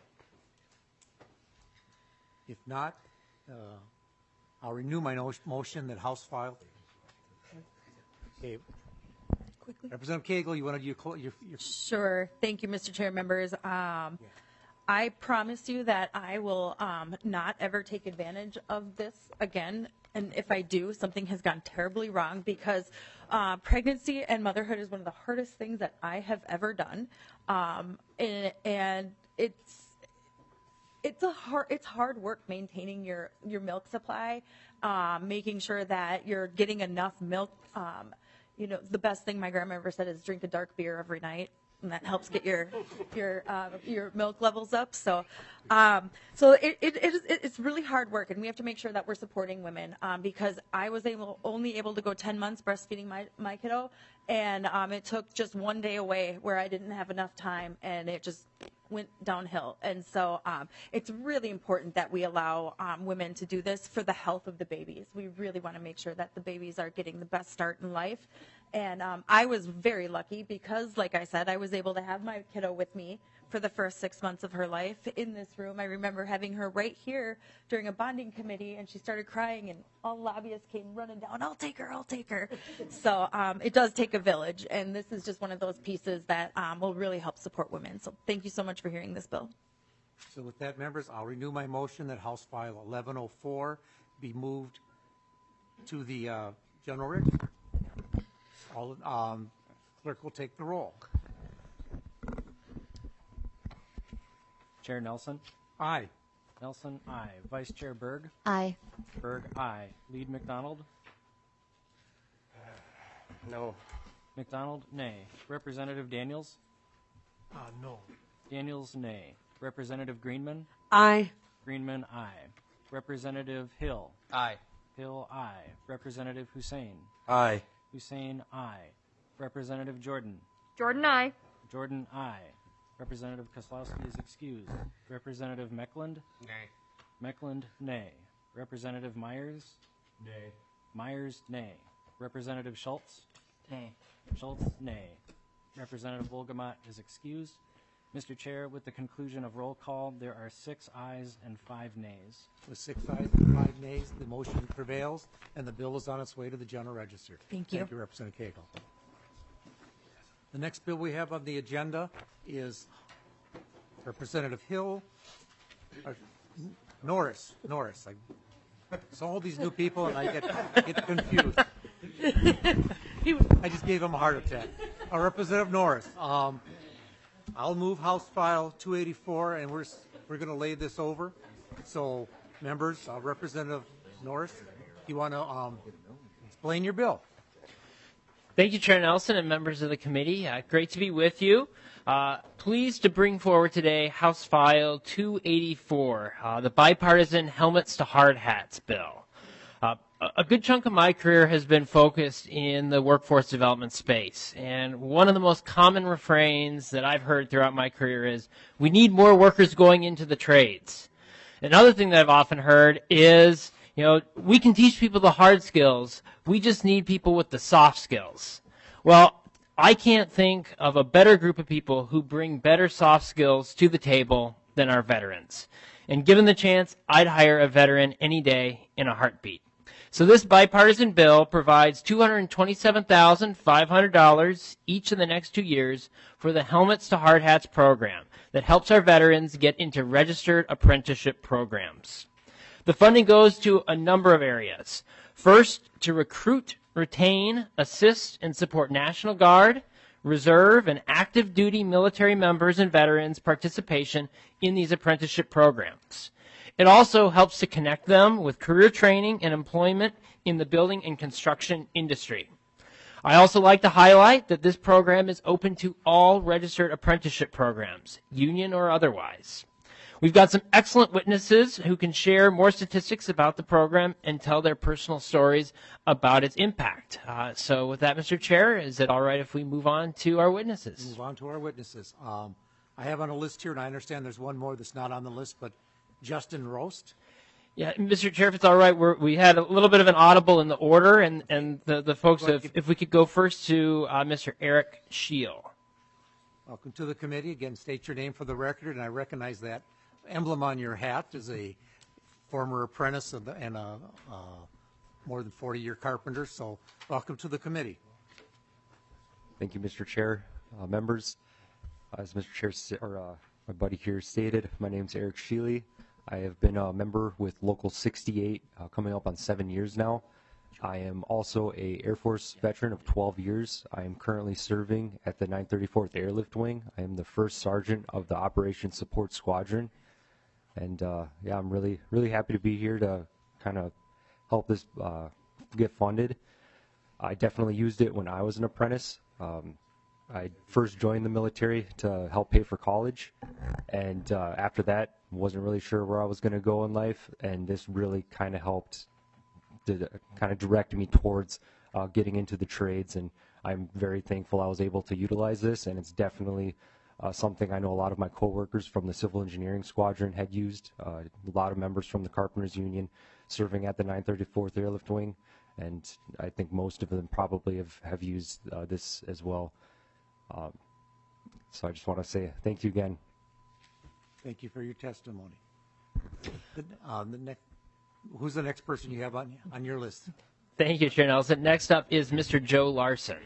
Speaker 1: If not, uh, I'll renew my no motion that House file. Okay.
Speaker 3: Quickly.
Speaker 1: Representative Cagle, you want to do your, your, your
Speaker 3: Sure. Thank you, Mister Chair, members. Um, yeah. I promise you that I will um, not ever take advantage of this again. And if I do, something has gone terribly wrong, because uh, pregnancy and motherhood is one of the hardest things that I have ever done. Um, and, and it's it's a hard it's hard work maintaining your your milk supply, um, making sure that you're getting enough milk. Um, you know, the best thing my grandma ever said is drink a dark beer every night, and that helps get your your uh, your milk levels up. So, um, so it, it, it is, it's really hard work, and we have to make sure that we're supporting women, um, because I was able only able to go ten months breastfeeding my my kiddo, and um, it took just one day away where I didn't have enough time, and it just went downhill. And so um, it's really important that we allow um, women to do this for the health of the babies. We really want to make sure that the babies are getting the best start in life. And um, I was very lucky because, like I said, I was able to have my kiddo with me for the first six months of her life in this room. I remember having her right here during a bonding committee, and she started crying, and all lobbyists came running down, I'll take her, I'll take her. So um, it does take a village, and this is just one of those pieces that um, will really help support women. So thank you so much for hearing this bill.
Speaker 1: So with that, members, I'll renew my motion that House File eleven oh four be moved to the uh, general register. All, um, clerk will take the roll.
Speaker 13: Chair Nelson?
Speaker 1: Aye.
Speaker 13: Nelson, aye. Vice Chair Berg?
Speaker 10: Aye.
Speaker 13: Berg, aye. Lead McDonald?
Speaker 9: No.
Speaker 13: McDonald, nay. Representative Daniels?
Speaker 16: Uh, no.
Speaker 13: Daniels, nay. Representative Greenman?
Speaker 15: Aye.
Speaker 13: Greenman, aye. Representative Hill?
Speaker 2: Aye.
Speaker 13: Hill, aye. Representative Hussein?
Speaker 11: Aye.
Speaker 13: Hussein, aye. Representative Jordan?
Speaker 8: Jordan, aye.
Speaker 13: Jordan, aye. Representative Koslowski is excused. Representative Meckland?
Speaker 2: Nay.
Speaker 13: Meckland, nay. Representative Myers?
Speaker 16: Nay.
Speaker 13: Myers, nay. Representative Schultz?
Speaker 6: Nay.
Speaker 13: Schultz, nay. Representative Wolgamott is excused. Mister Chair, with the conclusion of roll call, there are six ayes and five nays.
Speaker 1: With six ayes and five nays, the motion prevails, and the bill is on its way to the General Register.
Speaker 8: Thank you.
Speaker 1: Thank you, Representative Cagle. The next bill we have on the agenda is Representative Hill, uh, Norris, Norris. I saw all these new people, and I get, get confused. I just gave him a heart attack. Uh, Representative Norris. Um, I'll move House File two eighty-four, and we're we're going to lay this over. So, members, uh, Representative Norris, you want to um, explain your bill?
Speaker 16: Thank you, Chair Nelson and members of the committee. Uh, great to be with you. Uh, pleased to bring forward today House File two eighty-four, uh, the bipartisan Helmets to Hard Hats bill. Uh, a good chunk of my career has been focused in the workforce development space, and one of the most common refrains that I've heard throughout my career is, we need more workers going into the trades. Another thing that I've often heard is, you know, we can teach people the hard skills, we just need people with the soft skills. Well, I can't think of a better group of people who bring better soft skills to the table than our veterans. And given the chance, I'd hire a veteran any day in a heartbeat. So this bipartisan bill provides two hundred twenty-seven thousand five hundred dollars each of the next two years for the Helmets to Hard Hats program that helps our veterans get into registered apprenticeship programs. The funding goes to a number of areas. First, to recruit, retain, assist, and support National Guard, Reserve, and active duty military members and veterans' participation in these apprenticeship programs. It also helps to connect them with career training and employment in the building and construction industry. I also like to highlight that this program is open to all registered apprenticeship programs, union or otherwise. We've got some excellent witnesses who can share more statistics about the program and tell their personal stories about its impact. Uh, so with that, Mister Chair, is it all right if we move on to our witnesses?
Speaker 1: Move on to our witnesses. Um, I have on a list here, and I understand there's one more that's not on the list, but Justin Roast.
Speaker 16: Yeah, Mister Chair, if it's all right, we're, we had a little bit of an audible in the order, and, and the, the folks, if, if we could go first to uh, Mister Eric Scheel.
Speaker 1: Welcome to the committee. Again, state your name for the record, and I recognize that emblem on your hat is a former apprentice of the, and a uh, more than forty-year carpenter, so welcome to the committee.
Speaker 17: Thank you, Mister Chair. Uh, members, as Mister Chair, or uh, my buddy here stated, my name is Eric Sheely. I have been a member with Local sixty-eight uh, coming up on seven years now. I am also a Air Force veteran of twelve years. I am currently serving at the nine thirty-fourth Airlift Wing. I am the first sergeant of the Operations Support Squadron. And uh, yeah, I'm really, really happy to be here to kind of help this uh, get funded. I definitely used it when I was an apprentice. Um, I first joined the military to help pay for college, and uh, after that, wasn't really sure where I was going to go in life, and this really kind of helped to kind of direct me towards uh, getting into the trades, and I'm very thankful I was able to utilize this, and it's definitely uh, something I know a lot of my coworkers from the Civil Engineering Squadron had used, uh, a lot of members from the Carpenters Union serving at the nine thirty-fourth Airlift Wing, and I think most of them probably have, have used uh, this as well. Um, so I just want to say thank you again.
Speaker 1: Thank you for your testimony. The, uh, the next, who's the next person you have on, on your list?
Speaker 16: Thank you, Chair Nelson. Next up is Mister Joe Larson.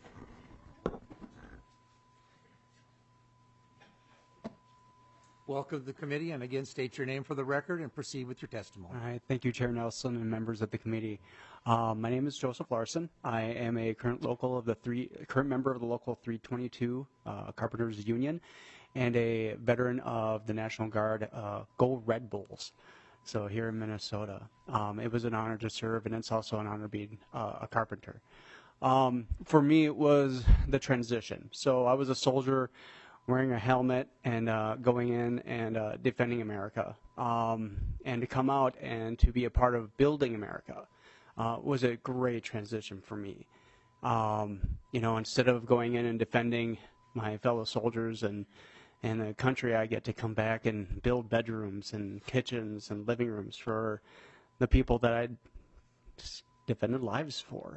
Speaker 1: Welcome to the committee, and again, state your name for the record and proceed with your testimony.
Speaker 18: All right. Thank you, Chair Nelson and members of the committee. Um, my name is Joseph Larson. I am a current local of the three, current member of the Local three twenty-two uh, Carpenters Union, and a veteran of the National Guard uh, Go Red Bulls. So here in Minnesota, um, it was an honor to serve, and it's also an honor being uh, a carpenter. Um, for me, it was the transition. So I was a soldier wearing a helmet and uh, going in and uh, defending America. Um, and to come out and to be a part of building America uh, was a great transition for me. Um, you know, instead of going in and defending my fellow soldiers and and the country, I get to come back and build bedrooms and kitchens and living rooms for the people that I defended lives for.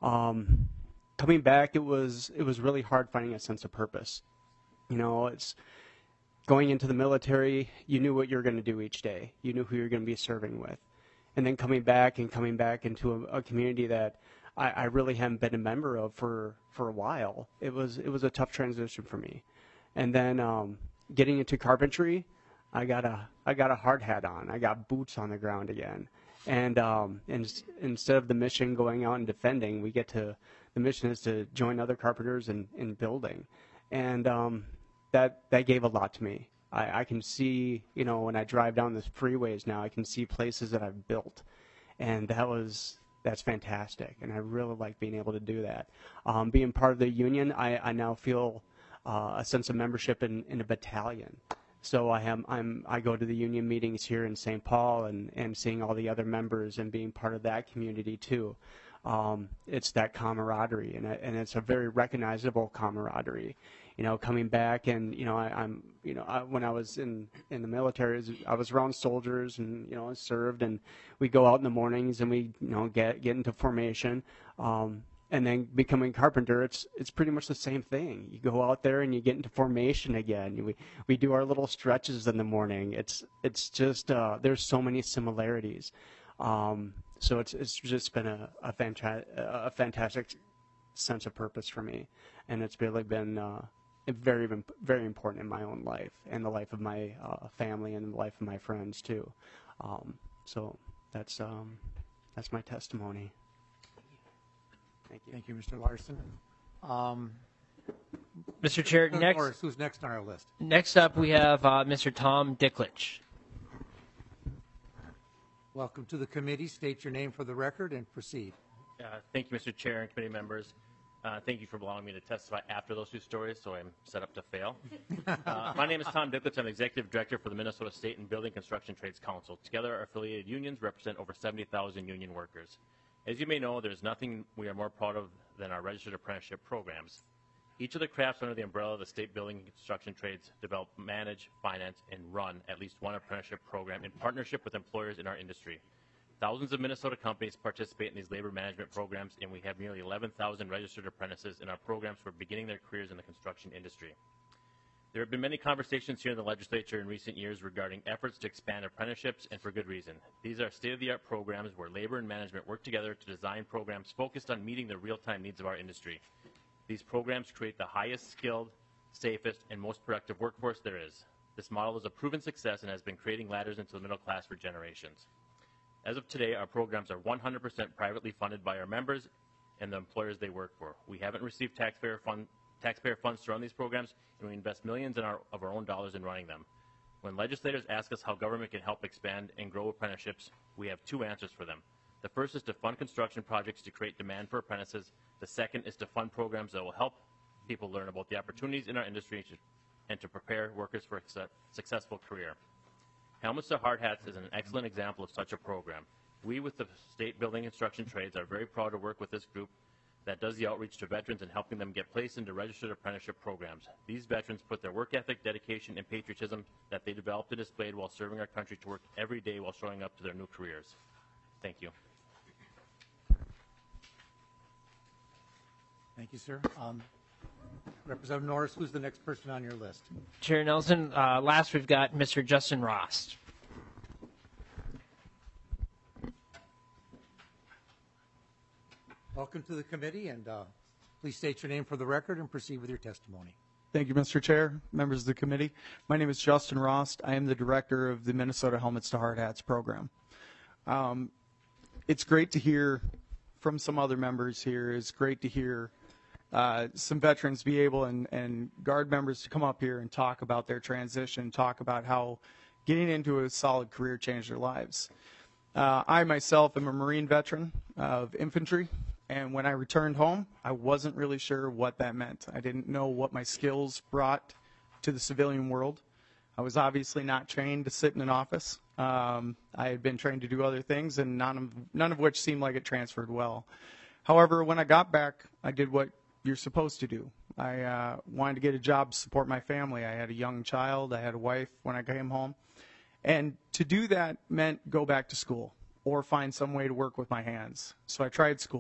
Speaker 18: Um, coming back, it was it was really hard finding a sense of purpose. You know, it's going into the military. You knew what you were going to do each day. You knew who you were going to be serving with, and then coming back and coming back into a, a community that I, I really haven't been a member of for, for a while. It was it was a tough transition for me, and then um, getting into carpentry, I got a I got a hard hat on. I got boots on the ground again, and um, and instead of the mission going out and defending, we get to the mission is to join other carpenters in, in building, and um, that that gave a lot to me. I, I can see, you know, when I drive down the freeways now, I can see places that I've built, and that was that's fantastic, and I really like being able to do that. Um, being part of the union, I, I now feel uh, a sense of membership in, in a battalion. So I am I'm I go to the union meetings here in Saint Paul and, and seeing all the other members and being part of that community too. Um, it's that camaraderie, and and it's a very recognizable camaraderie. You know, coming back and you know I, I'm you know I, when I was in in the military, I was around soldiers and you know I served, and we go out in the mornings and we you know get get into formation. Um, And then becoming carpenter, it's it's pretty much the same thing. You go out there and you get into formation again. We we do our little stretches in the morning. It's it's just uh, there's so many similarities. Um, so it's it's just been a a, fanta- a fantastic sense of purpose for me, and it's really been uh, very very important in my own life and the life of my uh, family and the life of my friends too. Um, so that's um, that's my testimony. Thank you.
Speaker 1: Thank you, Mister Larson. Um,
Speaker 16: Mister Chair,
Speaker 1: Mister
Speaker 16: next,
Speaker 1: Norris, who's next on our list?
Speaker 16: Next up, we have uh, Mister Tom Dicklich.
Speaker 1: Welcome to the committee. State your name for the record and proceed.
Speaker 19: Uh, thank you, Mister Chair and committee members. Uh, thank you for allowing me to testify after those two stories, so I'm set up to fail. Uh, my name is Tom Dicklich. I'm the Executive Director for the Minnesota State and Building Construction Trades Council. Together, our affiliated unions represent over seventy thousand union workers. As you may know, there's nothing we are more proud of than our registered apprenticeship programs. Each of the crafts under the umbrella of the state building and construction trades develop, manage, finance, and run at least one apprenticeship program in partnership with employers in our industry. Thousands of Minnesota companies participate in these labor management programs, and we have nearly eleven thousand registered apprentices in our programs for beginning their careers in the construction industry. There have been many conversations here in the legislature in recent years regarding efforts to expand apprenticeships, and for good reason. These are state-of-the-art programs where labor and management work together to design programs focused on meeting the real-time needs of our industry. These programs create the highest skilled, safest, and most productive workforce there is. This model is a proven success and has been creating ladders into the middle class for generations. As of today, our programs are one hundred percent privately funded by our members and the employers they work for. We haven't received taxpayer fund taxpayer funds to run these programs, and we invest millions in our, of our own dollars in running them. When legislators ask us how government can help expand and grow apprenticeships, we have two answers for them. The first is to fund construction projects to create demand for apprentices. The second is to fund programs that will help people learn about the opportunities in our industry and to prepare workers for a successful career. Helmets to Hard Hats is an excellent example of such a program. We, with the State Building Construction Trades, are very proud to work with this group that does the outreach to veterans and helping them get placed into registered apprenticeship programs. These veterans put their work ethic, dedication, and patriotism that they developed and displayed while serving our country to work every day while showing up to their new careers. Thank you.
Speaker 1: Thank you, sir. Um, Representative Norris, who's the next person on your list?
Speaker 16: Chair Nelson, uh, last we've got Mister Justin Rost.
Speaker 1: Welcome to the committee, and uh, please state your name for the record and proceed with your testimony.
Speaker 20: Thank you, Mister Chair, members of the committee. My name is Justin Rost. I am the director of the Minnesota Helmets to Hard Hats program. Um, it's great to hear from some other members here. It's great to hear uh, some veterans be able and, and Guard members to come up here and talk about their transition, talk about how getting into a solid career changed their lives. Uh, I myself am a Marine veteran of infantry. And when I returned home, I wasn't really sure what that meant. I didn't know what my skills brought to the civilian world. I was obviously not trained to sit in an office. Um, I had been trained to do other things, and none of, none of which seemed like it transferred well. However, when I got back, I did what you're supposed to do. I uh, wanted to get a job to support my family. I had a young child. I had a wife when I came home. And to do that meant go back to school or find some way to work with my hands. So I tried school.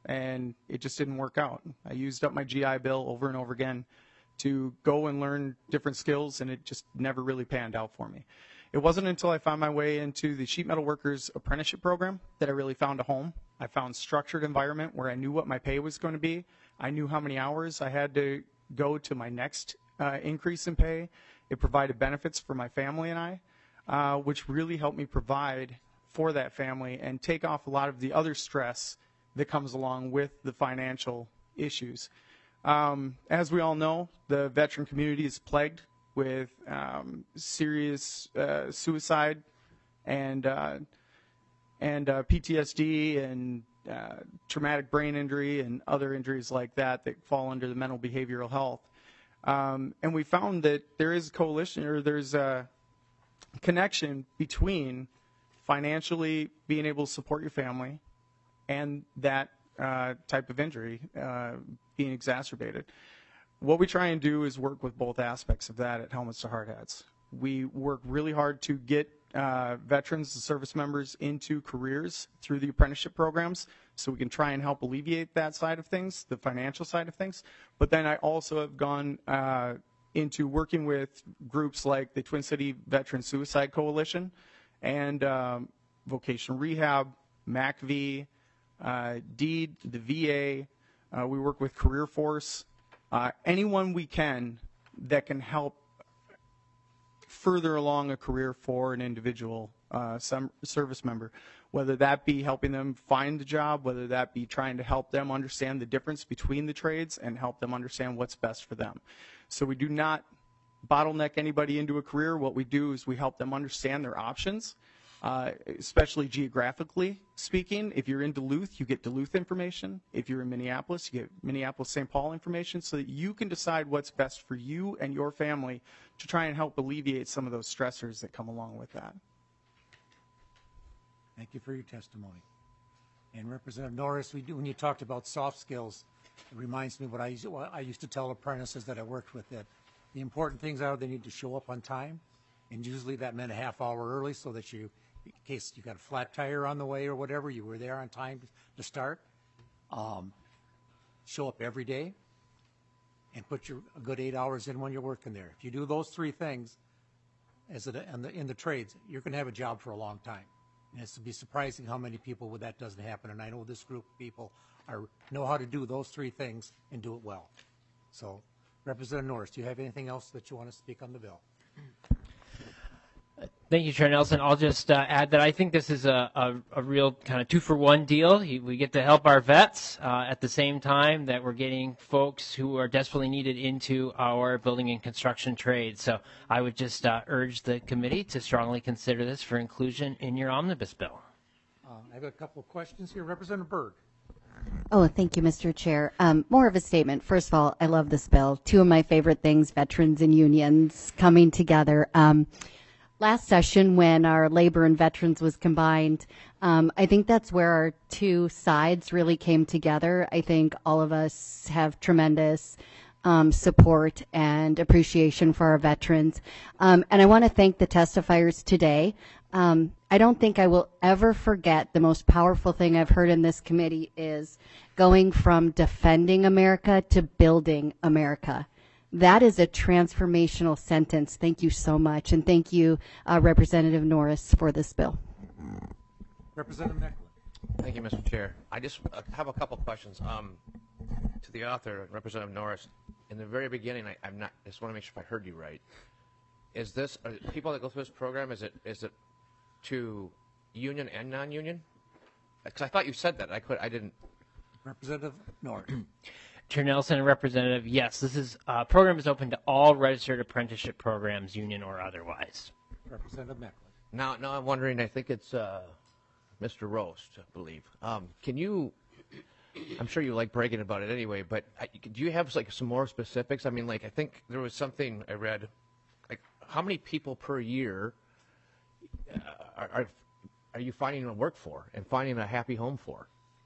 Speaker 20: and it just didn't work out. I used up my G I Bill over and over again to go and learn different skills, and it just never really panned out for me. It wasn't until I found my way into the Sheet Metal Workers Apprenticeship Program that I really found a home. I found structured environment where I knew what my pay was going to be. I knew how many hours I had to go to my next uh, increase in pay. It provided benefits for my family and I, uh, which really helped me provide for that family and take off a lot of the other stress that comes along with the financial issues. Um, as we all know, the veteran community is plagued with um, serious uh, suicide and uh, and uh, P T S D and uh, traumatic brain injury and other injuries like that that fall under the mental behavioral health. Um, and we found that there is a coalition, or there's a connection between financially being able to support your family and that uh, type of injury uh, being exacerbated. What we try and do is work with both aspects of that at Helmets to Hard Hats. We work really hard to get uh, veterans and service members into careers through the apprenticeship programs, so we can try and help alleviate that side of things, the financial side of things. But then I also have gone uh, into working with groups like the Twin City Veteran Suicide Coalition and um, Vocational Rehab, M A C V, uh, DEED, the V A. Uh, we work with Career Force. Uh, anyone we can that can help further along a career for an individual uh, some service member, whether that be helping them find a job, whether that be trying to help them understand the difference between the trades and help them understand what's best for them. So we do not bottleneck anybody into a career. What we do is we help them understand their options, uh, especially geographically speaking. If you're in Duluth, you get Duluth information. If you're in Minneapolis, you get Minneapolis-Saint Paul information, so that you can decide what's best for you and your family to try and help alleviate some of those stressors that come along with that.
Speaker 1: Thank you for your testimony. And Representative Norris, we do, when you talked about soft skills, it reminds me what I used, what I used to tell apprentices that I worked with, that the important things are they need to show up on time, and usually that meant a half hour early so that you, in case you got a flat tire on the way or whatever, you were there on time to start. Um, show up every day and put your a good eight hours in when you're working there. If you do those three things as a, in, the, in the trades, you're going to have a job for a long time. And it's to be surprising how many people where that doesn't happen. And I know this group of people are know how to do those three things and do it well. So, Representative Norris, do you have anything else that you want to speak on the bill?
Speaker 16: Thank you, Chair Nelson. I'll just uh, add that I think this is a, a, a real kind of two-for-one deal. We get to help our vets uh, at the same time that we're getting folks who are desperately needed into our building and construction trades. So I would just uh, urge the committee to strongly consider this for inclusion in your omnibus bill.
Speaker 1: Uh, I have a couple of questions here. Representative Berg.
Speaker 10: Oh, thank you, Mister Chair. Um, more of a statement. First of all, I love this bill. Two of my favorite things, veterans and unions coming together. Um, last session, when our labor and veterans was combined, um, I think that's where our two sides really came together. I think all of us have tremendous um, support and appreciation for our veterans. Um, and I want to thank the testifiers today. Um, I don't think I will ever forget the most powerful thing I've heard in this committee is going from defending America to building America. That is a transformational sentence. Thank you so much. And thank you, uh, Representative Norris, for this bill.
Speaker 1: Representative Meckler.
Speaker 2: Thank you, Mister Chair. I just uh, have a couple questions. Um, to the author, Representative Norris, in the very beginning, I, I'm not, I just want to make sure if I heard you right. Is this, are people that go through this program, is it is it to union and non-union? Because I thought you said that. I could. I didn't.
Speaker 1: Representative Norris.
Speaker 16: Chair Nelson and Representative, yes, this is uh, program is open to all registered apprenticeship programs, union or otherwise.
Speaker 1: Representative Meckler.
Speaker 2: Now, now I'm wondering. I think it's uh, Mister Roast, I believe. Um, can you? I'm sure you like bragging about it anyway. But I, do you have like some more specifics? I mean, like I think there was something I read. Like, how many people per year uh, are, are are you finding a work for and finding a happy home for?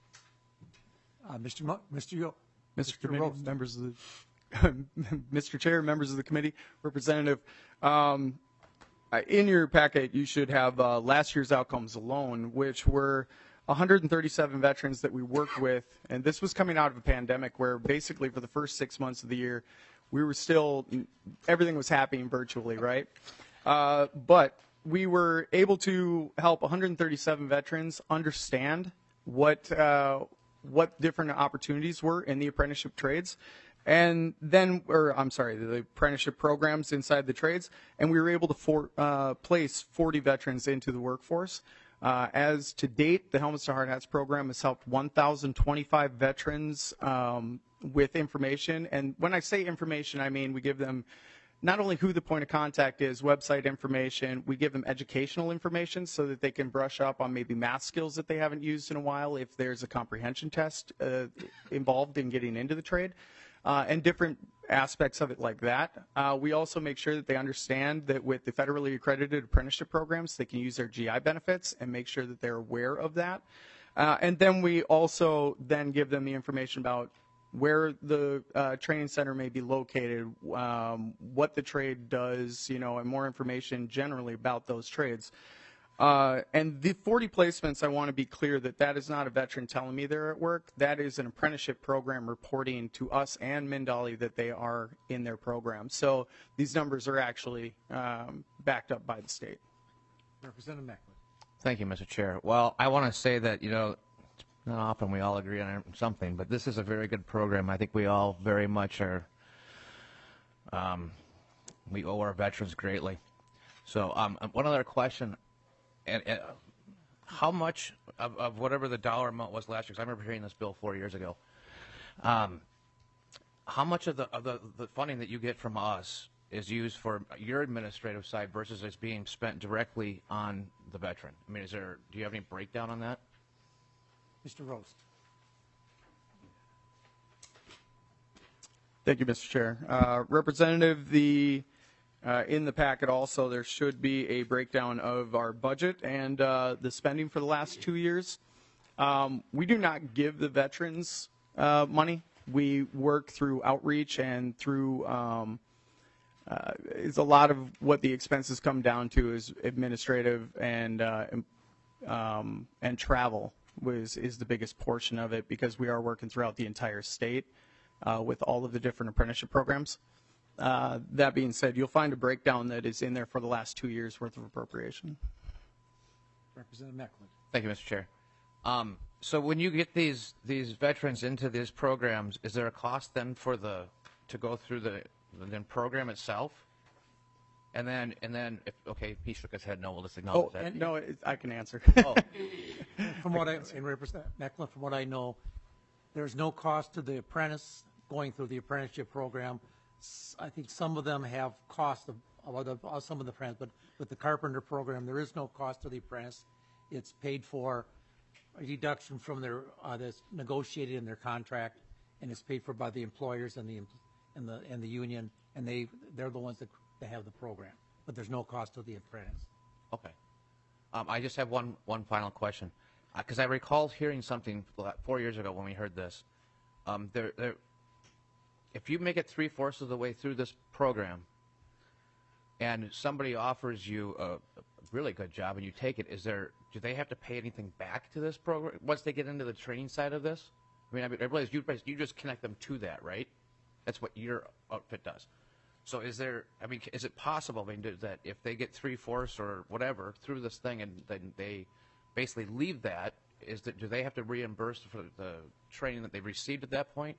Speaker 1: Uh, Mister Mo- Mister Yo-
Speaker 20: Mister
Speaker 1: Mister
Speaker 20: Committee,
Speaker 1: Roast.
Speaker 20: members of the, Mister Chair, members of the committee, Representative, um, uh, in your packet you should have uh, last year's outcomes alone, which were one hundred thirty-seven veterans that we worked with, and this was coming out of a pandemic where basically for the first six months of the year, we were still, everything was happening virtually, right? Uh, but we were able to help one hundred thirty-seven veterans understand what uh, what different opportunities were in the apprenticeship trades, and then, or I'm sorry, the apprenticeship programs inside the trades, and we were able to for, uh, place forty veterans into the workforce. Uh, as to date, the Helmets to Hard Hats program has helped one thousand twenty-five veterans um, with information, and when I say information, I mean we give them not only who the point of contact is, website information, we give them educational information so that they can brush up on maybe math skills that they haven't used in a while if there's a comprehension test uh, involved in getting into the trade, uh, and different aspects of it like that. Uh, we also make sure that they understand that with the federally accredited apprenticeship programs, they can use their G I benefits and make sure that they're aware of that. Uh, and then we also then give them the information about where the uh, training center may be located, um, what the trade does, you know, and more information generally about those trades. Uh, and the forty placements, I want to be clear that that is not a veteran telling me they're at work. That is an apprenticeship program reporting to us and Mindali that they are in their program. So these numbers are actually um, backed up by the state.
Speaker 1: Representative Meckler.
Speaker 2: Thank you, Mister Chair. Well, I want to say that, you know, not often we all agree on something, but this is a very good program. I think we all very much are, um, we owe our veterans greatly. So um, one other question, and, and how much of, of whatever the dollar amount was last year, because I remember hearing this bill four years ago, um, how much of the, of the, the funding that you get from us is used for your administrative side versus is being spent directly on the veteran? I mean, is there, do you have any breakdown on that?
Speaker 1: Mister Roast.
Speaker 20: Thank you, Mister Chair. Uh, Representative, the uh, in the packet also there should be a breakdown of our budget and uh, the spending for the last two years. Um, we do not give the veterans uh, money. We work through outreach and through um, uh, it's a lot of what the expenses come down to is administrative and uh, um, and travel. Was is the biggest portion of it because we are working throughout the entire state uh, with all of the different apprenticeship programs. Uh, that being said, you'll find a breakdown that is in there for the last two years worth of appropriation.
Speaker 1: Representative Meckler.
Speaker 2: Thank you, Mister Chair. Um, so when you get these these veterans into these programs, is there a cost then for the to go through the the program itself? And then, and then, if, okay, he shook his head. No, we'll just acknowledge
Speaker 20: oh,
Speaker 2: that.
Speaker 20: And no, it, I can answer.
Speaker 2: Oh.
Speaker 1: From what I, and Representative Meckler, from what I know, there's no cost to the apprentice going through the apprenticeship program. S- I think some of them have cost of, of the, of some of the apprentices, but with the carpenter program, there is no cost to the apprentice. It's paid for a deduction from their uh, that's negotiated in their contract, and it's paid for by the employers and the and the and the union, and they they're the ones that. To have the program, but there's no cost to the apprentice.
Speaker 2: Okay. Um, I just have one one final question, because uh, I recall hearing something four years ago when we heard this. Um, there, there, if you make it three fourths of the way through this program, and somebody offers you a, a really good job and you take it, is there? Do they have to pay anything back to this program once they get into the training side of this? I mean, I, I realize you you just connect them to that, right? That's what your outfit does. So is there, I mean, is it possible, I mean, that if they get three-fourths or whatever through this thing and then they basically leave that, is that, do they have to reimburse for the training that they received at that point?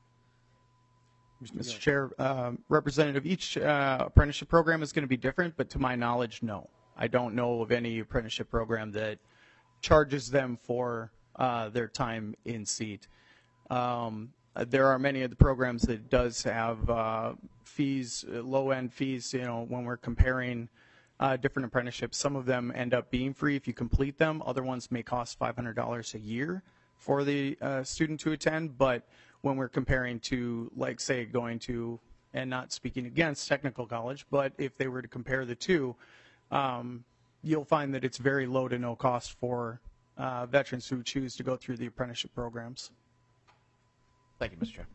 Speaker 20: Mister Chair, um, Representative, each uh, apprenticeship program is going to be different, but to my knowledge, no. I don't know of any apprenticeship program that charges them for uh, their time in seat. Um, There are many of the programs that does have uh, fees, uh, low-end fees, you know, when we're comparing uh, different apprenticeships. Some of them end up being free if you complete them. Other ones may cost five hundred dollars a year for the uh, student to attend. But when we're comparing to, like, say, going to, and not speaking against technical college, but if they were to compare the two, um, you'll find that it's very low to no cost for uh, veterans who choose to go through the apprenticeship programs.
Speaker 2: Thank you, Mister Chair.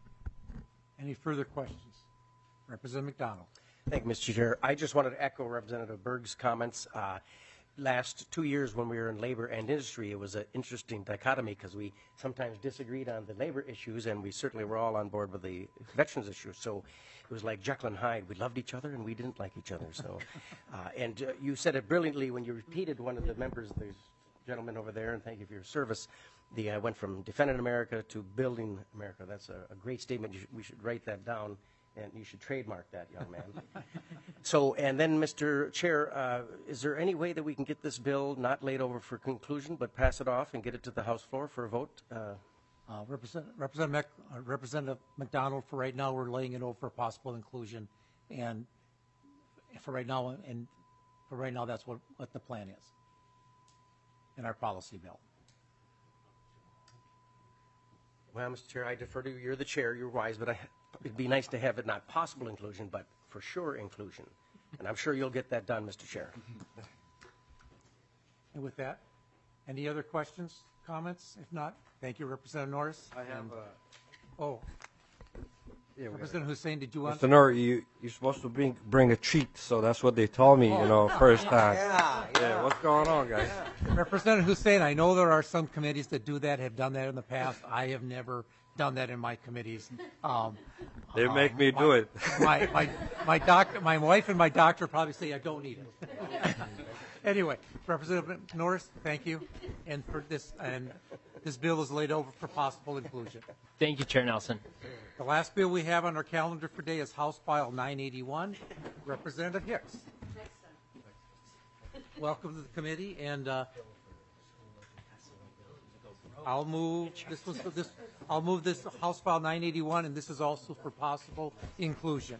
Speaker 1: Any further questions? Representative McDonald.
Speaker 9: Thank you, Mister Chair. I just wanted to echo Representative Berg's comments. Uh, last two years when we were in labor and industry, it was an interesting dichotomy because we sometimes disagreed on the labor issues, and we certainly were all on board with the veterans issues. So it was like Jekyll and Hyde. We loved each other and we didn't like each other. So, uh, and uh, you said it brilliantly when you repeated one of the members, the gentleman over there, and thank you for your service. The uh, went from defending America to building America. That's a, a great statement. You sh- we should write that down. And you should trademark that, young man. So, and then, Mister Chair, uh, is there any way that we can get this bill not laid over for conclusion, but pass it off and get it to the House floor for a vote? Uh,
Speaker 1: Uh, Represent- Representative, Mc, uh, Representative McDonald, for right now, we're laying it over for possible inclusion, and for right now, and for right now, that's what, what the plan is in our policy bill.
Speaker 9: well, Mister Chair, I defer to you. You're the chair. You're wise, but I, it'd be nice to have it not possible inclusion, but for sure inclusion. And I'm sure you'll get that done, Mister Chair.
Speaker 1: And with that, any other questions, comments? If not, thank you, Representative Norris.
Speaker 11: I have
Speaker 1: And-
Speaker 11: a-
Speaker 1: Oh,
Speaker 11: Yeah, we
Speaker 1: Representative Hussein, did you want?
Speaker 11: Mister Nur, you, you're supposed to bring, bring a treat, so that's what they told me, you know, first time.
Speaker 1: Yeah, yeah.
Speaker 11: What's going on, guys?
Speaker 1: Representative Hussein, I know there are some committees that do that, have done that in the past. I have never done that in my committees. Um,
Speaker 11: They make me
Speaker 1: my-
Speaker 11: do it.
Speaker 1: My, my, my doctor, my wife and my doctor probably say I don't need it. Anyway, Representative Norris, thank you. And for this, and this bill is laid over for possible inclusion.
Speaker 16: Thank you, Chair Nelson.
Speaker 1: The last bill we have on our calendar for today is House File nine eighty-one. Representative Hicks. Welcome to the committee, and uh, I'll move this was this. I'll move this House File nine eighty-one, and this is also for possible inclusion.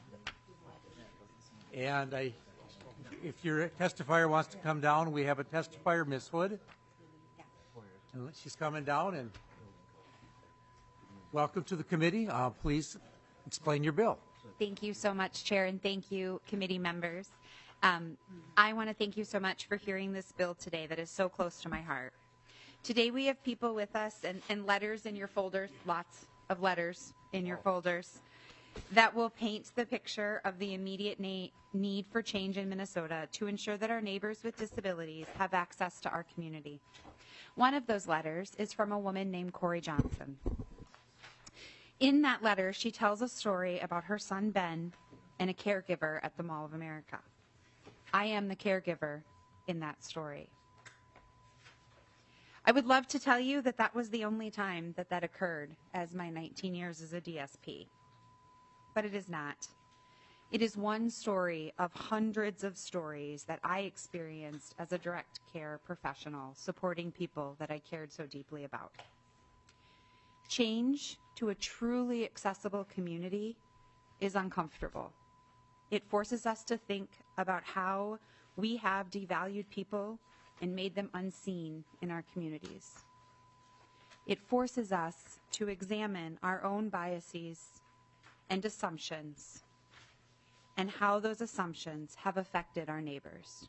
Speaker 1: And I, if your testifier wants to come down, we have a testifier, Miz Hood, and she's coming down. And welcome to the committee. Uh, please explain your bill.
Speaker 21: Thank you so much, Chair, and thank you, committee members. Um, I want to thank you so much for hearing this bill today that is so close to my heart. Today we have people with us and, and letters in your folders, lots of letters in your folders, that will paint the picture of the immediate na- need for change in Minnesota to ensure that our neighbors with disabilities have access to our community. One of those letters is from a woman named Corey Johnson. In that letter, she tells a story about her son, Ben, and a caregiver at the Mall of America. I am the caregiver in that story. I would love to tell you that that was the only time that that occurred as my nineteen years as a D S P. But it is not. It is one story of hundreds of stories that I experienced as a direct care professional supporting people that I cared so deeply about. Change to a truly accessible community is uncomfortable. It forces us to think about how we have devalued people and made them unseen in our communities. It forces us to examine our own biases and assumptions and how those assumptions have affected our neighbors.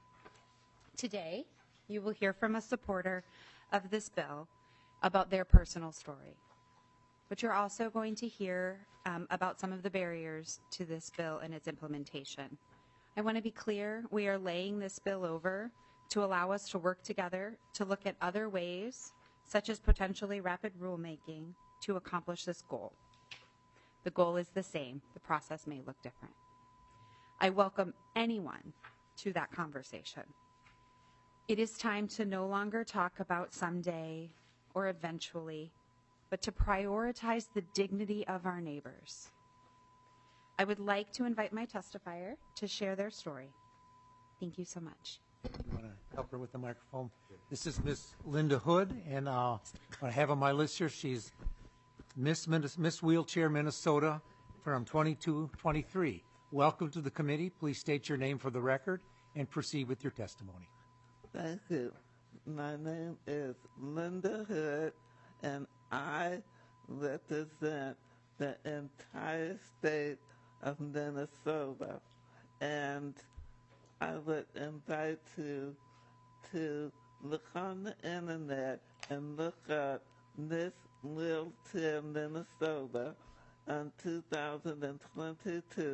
Speaker 21: Today, you will hear from a supporter of this bill about their personal story. But you're also going to hear um, about some of the barriers to this bill and its implementation. I want to be clear, we are laying this bill over to allow us to work together to look at other ways, such as potentially rapid rulemaking, to accomplish this goal. The goal is the same. The process may look different. I welcome anyone to that conversation. It is time to no longer talk about someday or eventually, but to prioritize the dignity of our neighbors. I would like to invite my testifier to share their story. Thank you so much.
Speaker 1: You want to help her with the microphone? This is Miss Linda Hood, and uh, what I have on my list here, she's Miss, Miss, Miss Wheelchair Minnesota from twenty-two twenty-three. Welcome to the committee. Please state your name for the record and proceed with your testimony.
Speaker 22: Thank you. My name is Linda Hood, and I represent the entire state of Minnesota. And I would invite you to look on the internet and look up Miss Wheelchair Minnesota on two thousand twenty-two,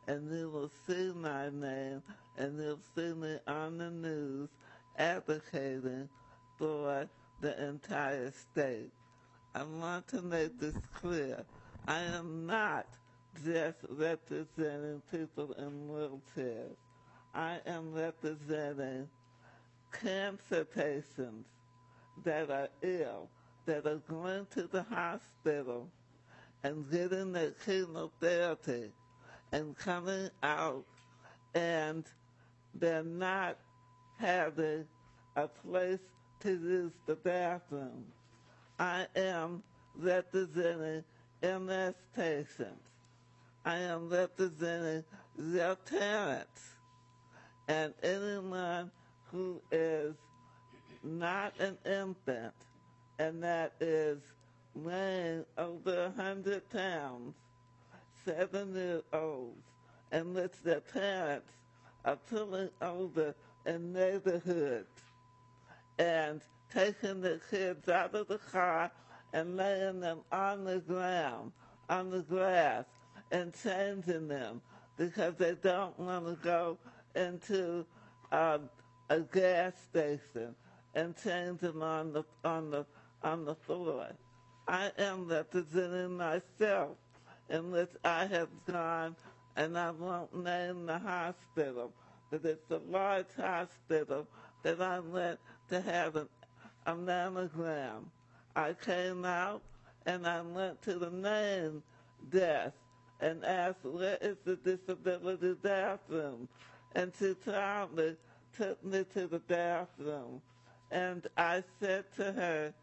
Speaker 22: and you will see my name, and you'll see me on the news advocating for the entire state. I want to make this clear. I am not just representing people in wheelchairs. I am representing cancer patients that are ill, that are going to the hospital and getting their chemotherapy and coming out, and they're not having a place to use the bathroom. I am representing M S patients. I am representing their parents and anyone who is not an infant and that is weighing over one hundred pounds, seven-year-olds, and which their parents are pulling over in neighborhoods and taking the kids out of the car and laying them on the ground, on the grass, and changing them because they don't want to go into um, a gas station and change them on the on the on the floor. I am representing myself, in which I have gone, and I won't name the hospital, but it's a large hospital that I went to have an, a mammogram. I came out and I went to the main desk and asked, where is the disability bathroom? And she proudly took me to the bathroom. And I said to her,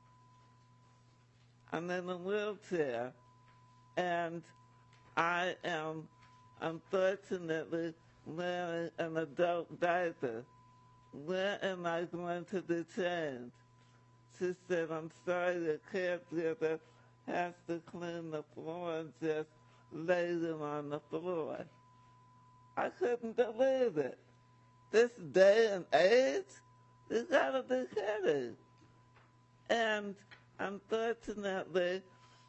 Speaker 22: I'm in a wheelchair, and I am unfortunately wearing an adult diaper. Where am I going to be changed? She said, I'm sorry, your caregiver has to clean the floor and just lay them on the floor. I couldn't believe it. This day and age, you gotta be kidding. And unfortunately,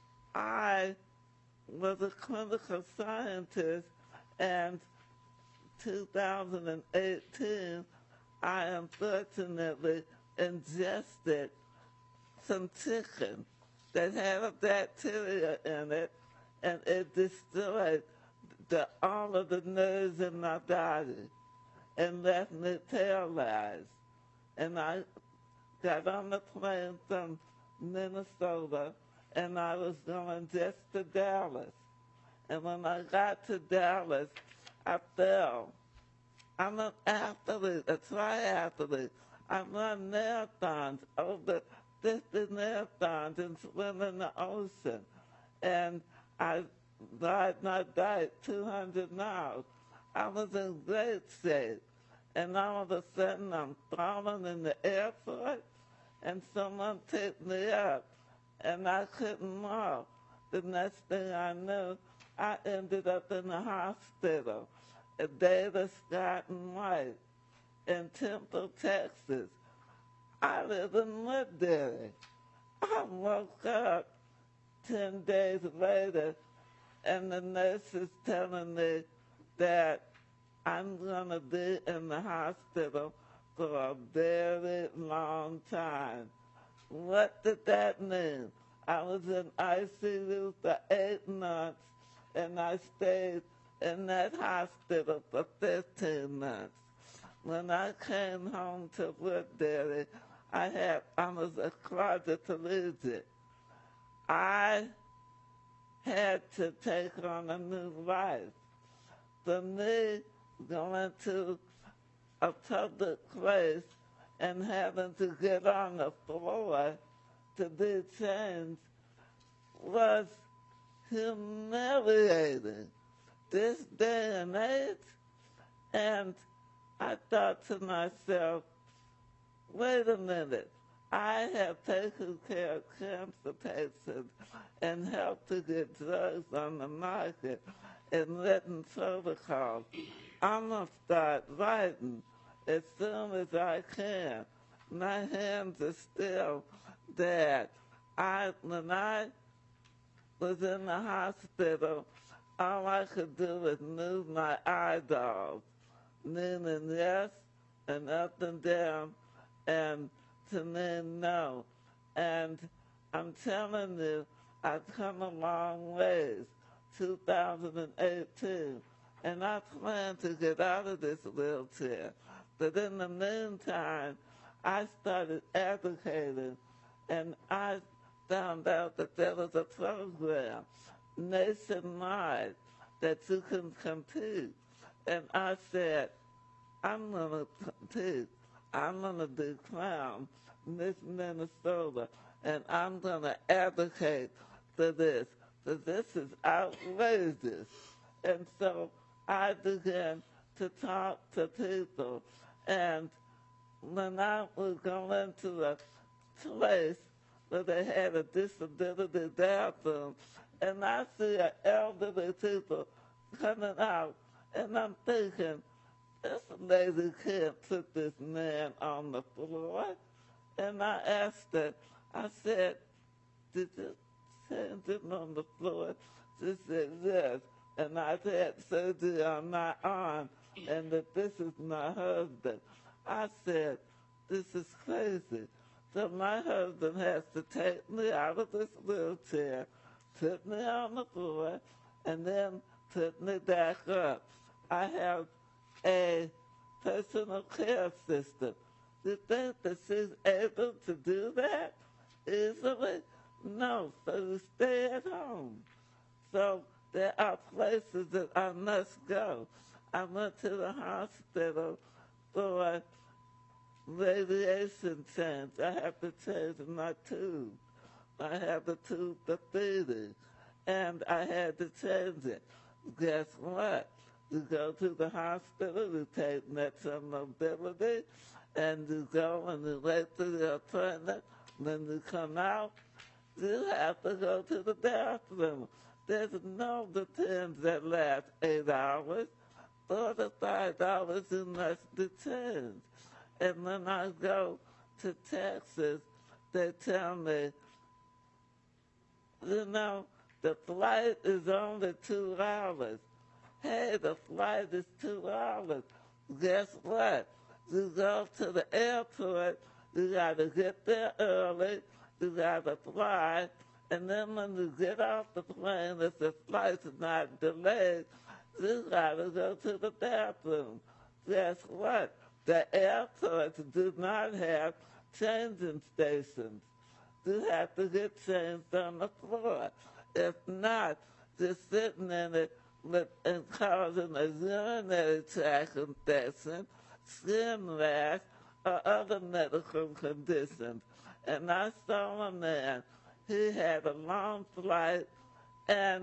Speaker 22: I was a clinical scientist, and two thousand eighteen, I unfortunately ingested some chicken that had a bacteria in it, and it destroyed the, all of the nerves in my body and left me paralyzed. And I got on the plane from Minnesota, and I was going just to Dallas. And when I got to Dallas, I fell. I'm an athlete, a triathlete. I run marathons, over fifty marathons, and swim in the ocean. And I ride my bike two hundred miles. I was in great shape. And all of a sudden, I'm falling in the airport, and someone picked me up, and I couldn't walk. The next thing I knew, I ended up in the hospital at Davis Scott and White in Temple, Texas. I live in Woodbury. I woke up ten days later, and the nurse is telling me that I'm going to be in the hospital for a very long time. What did that mean? I was in I C U for eight months, and I stayed in that hospital for fifteen months. When I came home to Woodbury, I had, I was a quadriplegic. I had to take on a new life. For me, going to a public place and having to get on the floor to be changed was humiliating. This day and age, and I thought to myself, wait a minute, I have taken care of cancer patients and helped to get drugs on the market and written protocols. I'm going to start writing as soon as I can. My hands are still dead. I, when I was in the hospital, all I could do was move my eyeballs, meaning yes, and up and down, and to mean no. And I'm telling you, I've come a long ways, two thousand eighteen, and I plan to get out of this wheelchair. But in the meantime, I started advocating, and I found out that there was a program nationwide that you can compete. And I said, I'm going to compete. I'm going to do clown Miss Minnesota, and I'm going to advocate for this. For this is outrageous. And so I began to talk to people. And when I was going to a place where they had a disability bathroom, and I see an elderly people coming out, and I'm thinking, this lady can't put this man on the floor. And I asked her, I said, did you send him on the floor? She said, yes. And I had surgery on my arm, and that this is my husband. I said, this is crazy. So my husband has to take me out of this wheelchair, put me on the floor, and then put me back up. I have a personal care system. You think that she's able to do that easily? No, so you stay at home. So there are places that I must go. I went to the hospital for radiation change. I have to change my tube. I have a tube for feeding, and I had to change it. Guess what? You go to the hospital, you take Metro Mobility, and you go and you wait for the appointment. When you come out, you have to go to the bathroom. There's no depends that last eight hours. Four to five hours you must attend. And when I go to Texas, they tell me, you know, the flight is only two hours. Hey, the flight is two hours. Guess what? You go to the airport, you gotta get there early, you gotta fly, and then when you get off the plane, if the flight's not delayed, you gotta go to the bathroom. Guess what? The airports do not have changing stations. You have to get changed on the floor. If not, just sitting in it with, and causing a urinary tract infection, skin rash, or other medical conditions. And I saw a man, he had a long flight, and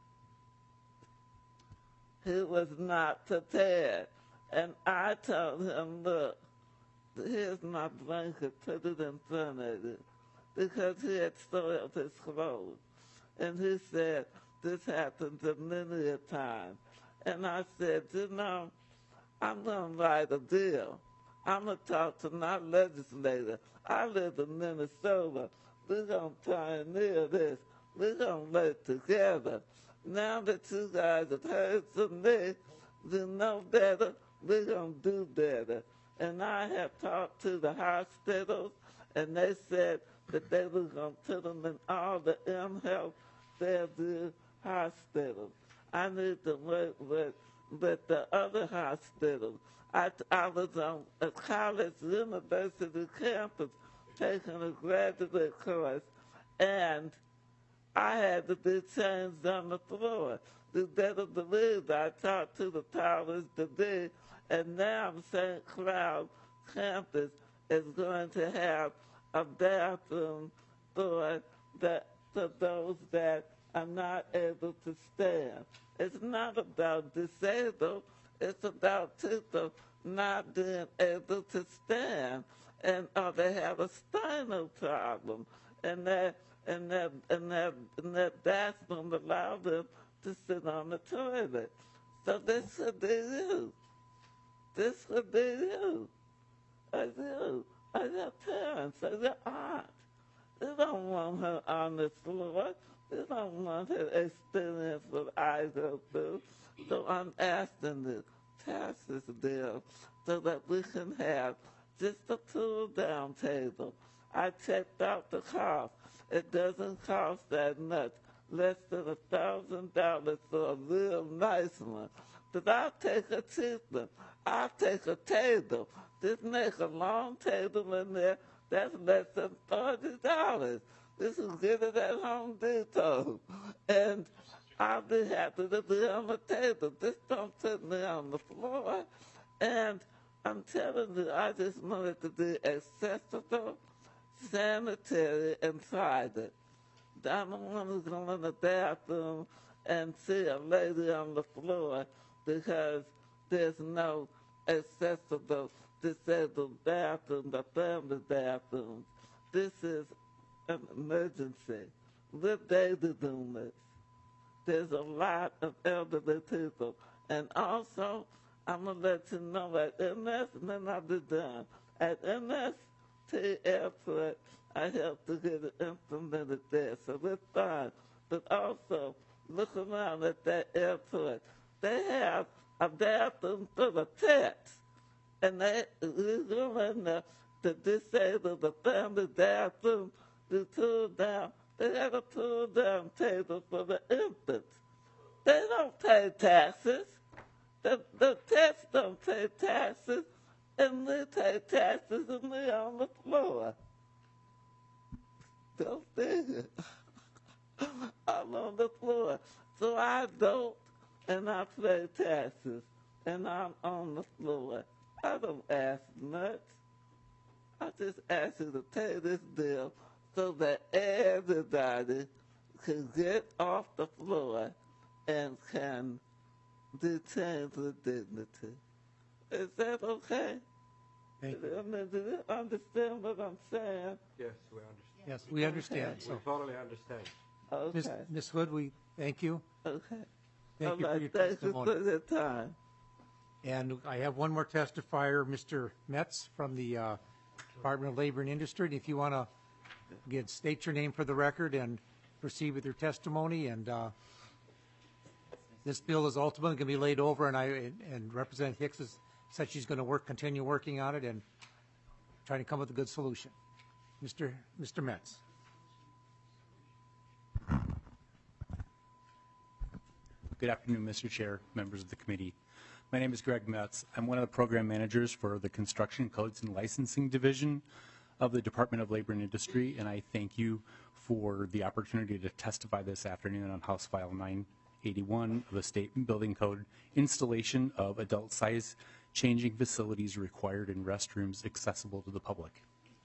Speaker 22: he was not prepared. And I told him, look, here's my blanket, put it in front of you, because he had soiled his clothes. And he said, this happens a many a time. And I said, you know, I'm going to write a bill. I'm going to talk to my legislator. I live in Minnesota. We're going to pioneer this. We're going to work together. Now that you guys have heard from me, you know better, we're going to do better. And I have talked to the hospitals, and they said that they were going to put them in all the M-Health Fairview hospitals. I need to work with, with the other hospitals. I, I was on a college university campus taking a graduate course, and I had to be changed on the floor. You better believe I talked to the powers to be, and now Saint Cloud campus is going to have a bathroom for, the, for those that are not able to stand. It's not about disabled, it's about people not being able to stand, and or they have a spinal problem, and that and that and that and that bathroom allows them to sit on the toilet. So this should be you. This should be you. As you. As your parents, as your aunt. You don't want her on the floor. They don't want the experience that I go through. So I'm asking the taxes bill so that we can have just a tool down table. I checked out the cost. It doesn't cost that much, less than a thousand dollars for a real nice one. But I'll take a cheap one. I'll take a table. Just make a long table in there. That's less than forty dollars. This is get it at Home Depot. And I'll be happy to be on the table. Just don't put me on the floor. And I'm telling you, I just want it to be accessible, sanitary, and private. I don't want to go in the bathroom and see a lady on the floor because there's no accessible disabled bathroom, the family bathroom. This is an emergency. We're baby boomers. There's a lot of elderly people. And also, I'm going to let you know at M S, and then I'll be done. At M S T Airport, I helped to get it implemented there, so it's fine. But also, look around at that airport. They have a bathroom full of pets. And they you go in there to disable the family bathroom, you pull down. They have a pull down table for the infants. They don't pay taxes. The, the pets don't pay taxes, and we pay taxes and we on the floor. Don't think it. I'm on the floor. So I don't, and I pay taxes, and I'm on the floor. I don't ask much. I just ask you to pay this bill so that everybody can get off the floor and can be changed with dignity. Is that okay?
Speaker 1: Thank
Speaker 22: you. I mean, do you understand what I'm saying?
Speaker 11: Yes, we understand.
Speaker 1: Yes, we understand.
Speaker 22: Okay.
Speaker 1: So,
Speaker 11: We totally understand.
Speaker 22: Okay.
Speaker 1: Miz Miz Hood, we thank you.
Speaker 22: Okay.
Speaker 1: Thank
Speaker 22: All
Speaker 1: you for
Speaker 22: right,
Speaker 1: your
Speaker 22: thank you
Speaker 1: testimony.
Speaker 22: for your time.
Speaker 1: And I have one more testifier, Mister Metz from the uh, Department of Labor and Industry. And if you want to, again, state your name for the record and proceed with your testimony. And uh, this bill is ultimately going to be laid over, and I and Representative Hicks has said she's going to work, continue working on it, and trying to come up with a good solution. Mister Mister Metz.
Speaker 4: Good afternoon, Mister Chair, members of the committee. My name is Greg Metz. I'm one of the program managers for the Construction Codes and Licensing Division of the Department of Labor and Industry, and I thank you for the opportunity to testify this afternoon on House File nine eighty-one of the State Building Code, installation of adult size changing facilities required in restrooms accessible to the public.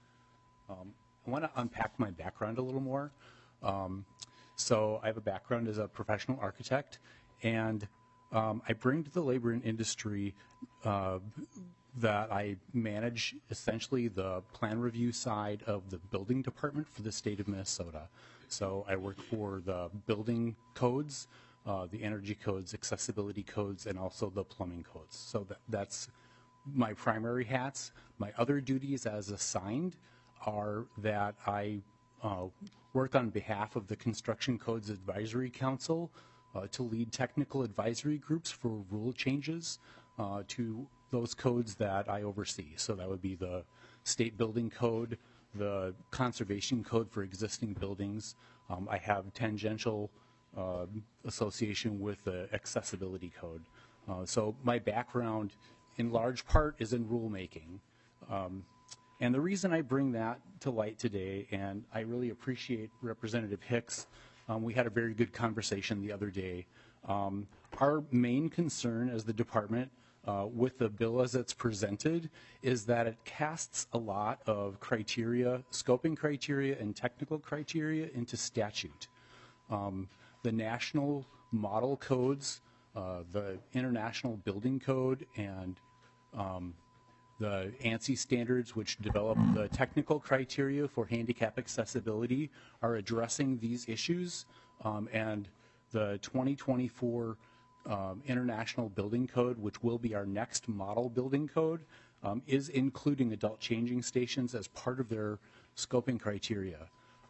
Speaker 4: Um, I want to unpack my background a little more. Um, so I have a background as a professional architect, and um, I bring to the labor and industry uh, that I manage essentially the plan review side of the building department for the state of Minnesota. So I work for the building codes, uh, the energy codes, accessibility codes, and also the plumbing codes. So that, that's my primary hats. My other duties as assigned are that I uh, work on behalf of the Construction Codes Advisory Council uh, to lead technical advisory groups for rule changes uh, to those codes that I oversee. So that would be the state building code, the conservation code for existing buildings. Um, I have tangential uh, association with the accessibility code. Uh, so my background in large part is in rulemaking. Um, and the reason I bring that to light today, and I really appreciate Representative Hicks, um, we had a very good conversation the other day. Um, our main concern as the department uh, with the bill as it's presented is that it casts a lot of criteria, scoping criteria and technical criteria into statute. Um, the national model codes, uh, the International Building Code, and um, the ANSI standards, which develop the technical criteria for handicap accessibility, are addressing these issues. Um, and the twenty twenty-four um, International Building Code, which will be our next model building code, um, is including adult changing stations as part of their scoping criteria.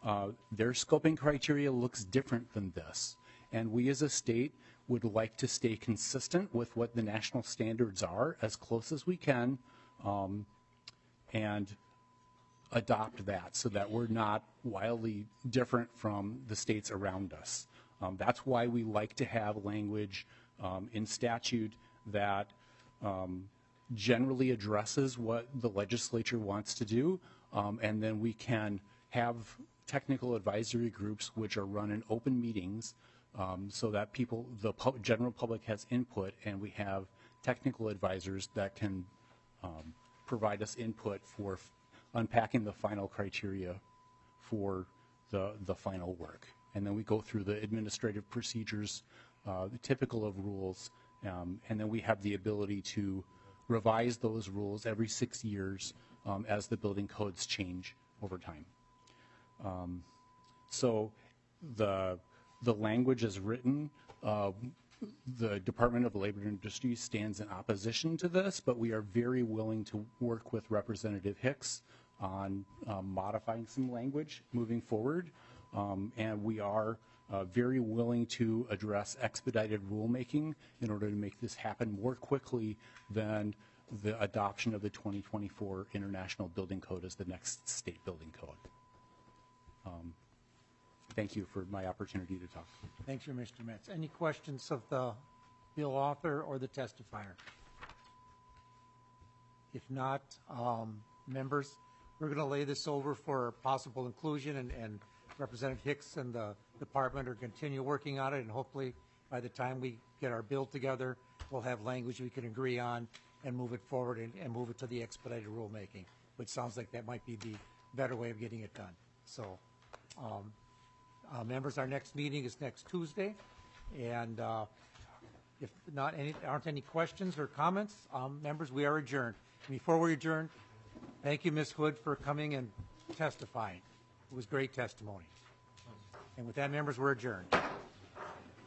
Speaker 4: uh, their scoping criteria looks different than this. And we as a state would like to stay consistent with what the national standards are as close as we can, um, and adopt that so that we're not wildly different from the states around us. Um, that's why we like to have language um, in statute that um, generally addresses what the legislature wants to do, um, and then we can have technical advisory groups which are run in open meetings um, so that people, the pub general public has input, and we have technical advisors that can um, provide us input for unpacking the final criteria for the, the final work. And then we go through the administrative procedures, uh, the typical of rules, um, and then we have the ability to revise those rules every six years um, as the building codes change over time. Um, so the, the language is written. Uh, the Department of Labor and Industry stands in opposition to this, but we are very willing to work with Representative Hicks on um, modifying some language moving forward. Um, and we are uh, very willing to address expedited rulemaking in order to make this happen more quickly than the adoption of the twenty twenty-four International Building Code as the next state building code. Um, thank you for my opportunity to talk.
Speaker 1: Thanks, Mister Metz. Any questions of the bill author or the testifier? If not, um, members, we're going to lay this over for possible inclusion, and, and Representative Hicks and the department are continue working on it, and hopefully by the time we get our bill together, we'll have language we can agree on and move it forward and, and move it to the expedited rulemaking, which sounds like that might be the better way of getting it done. So, um, uh, members, our next meeting is next Tuesday, and uh, if not any, aren't any questions or comments, um, members, we are adjourned. Before we adjourn, thank you, Miz Hood, for coming and testifying. It was great testimony. And with that, members, we're adjourned.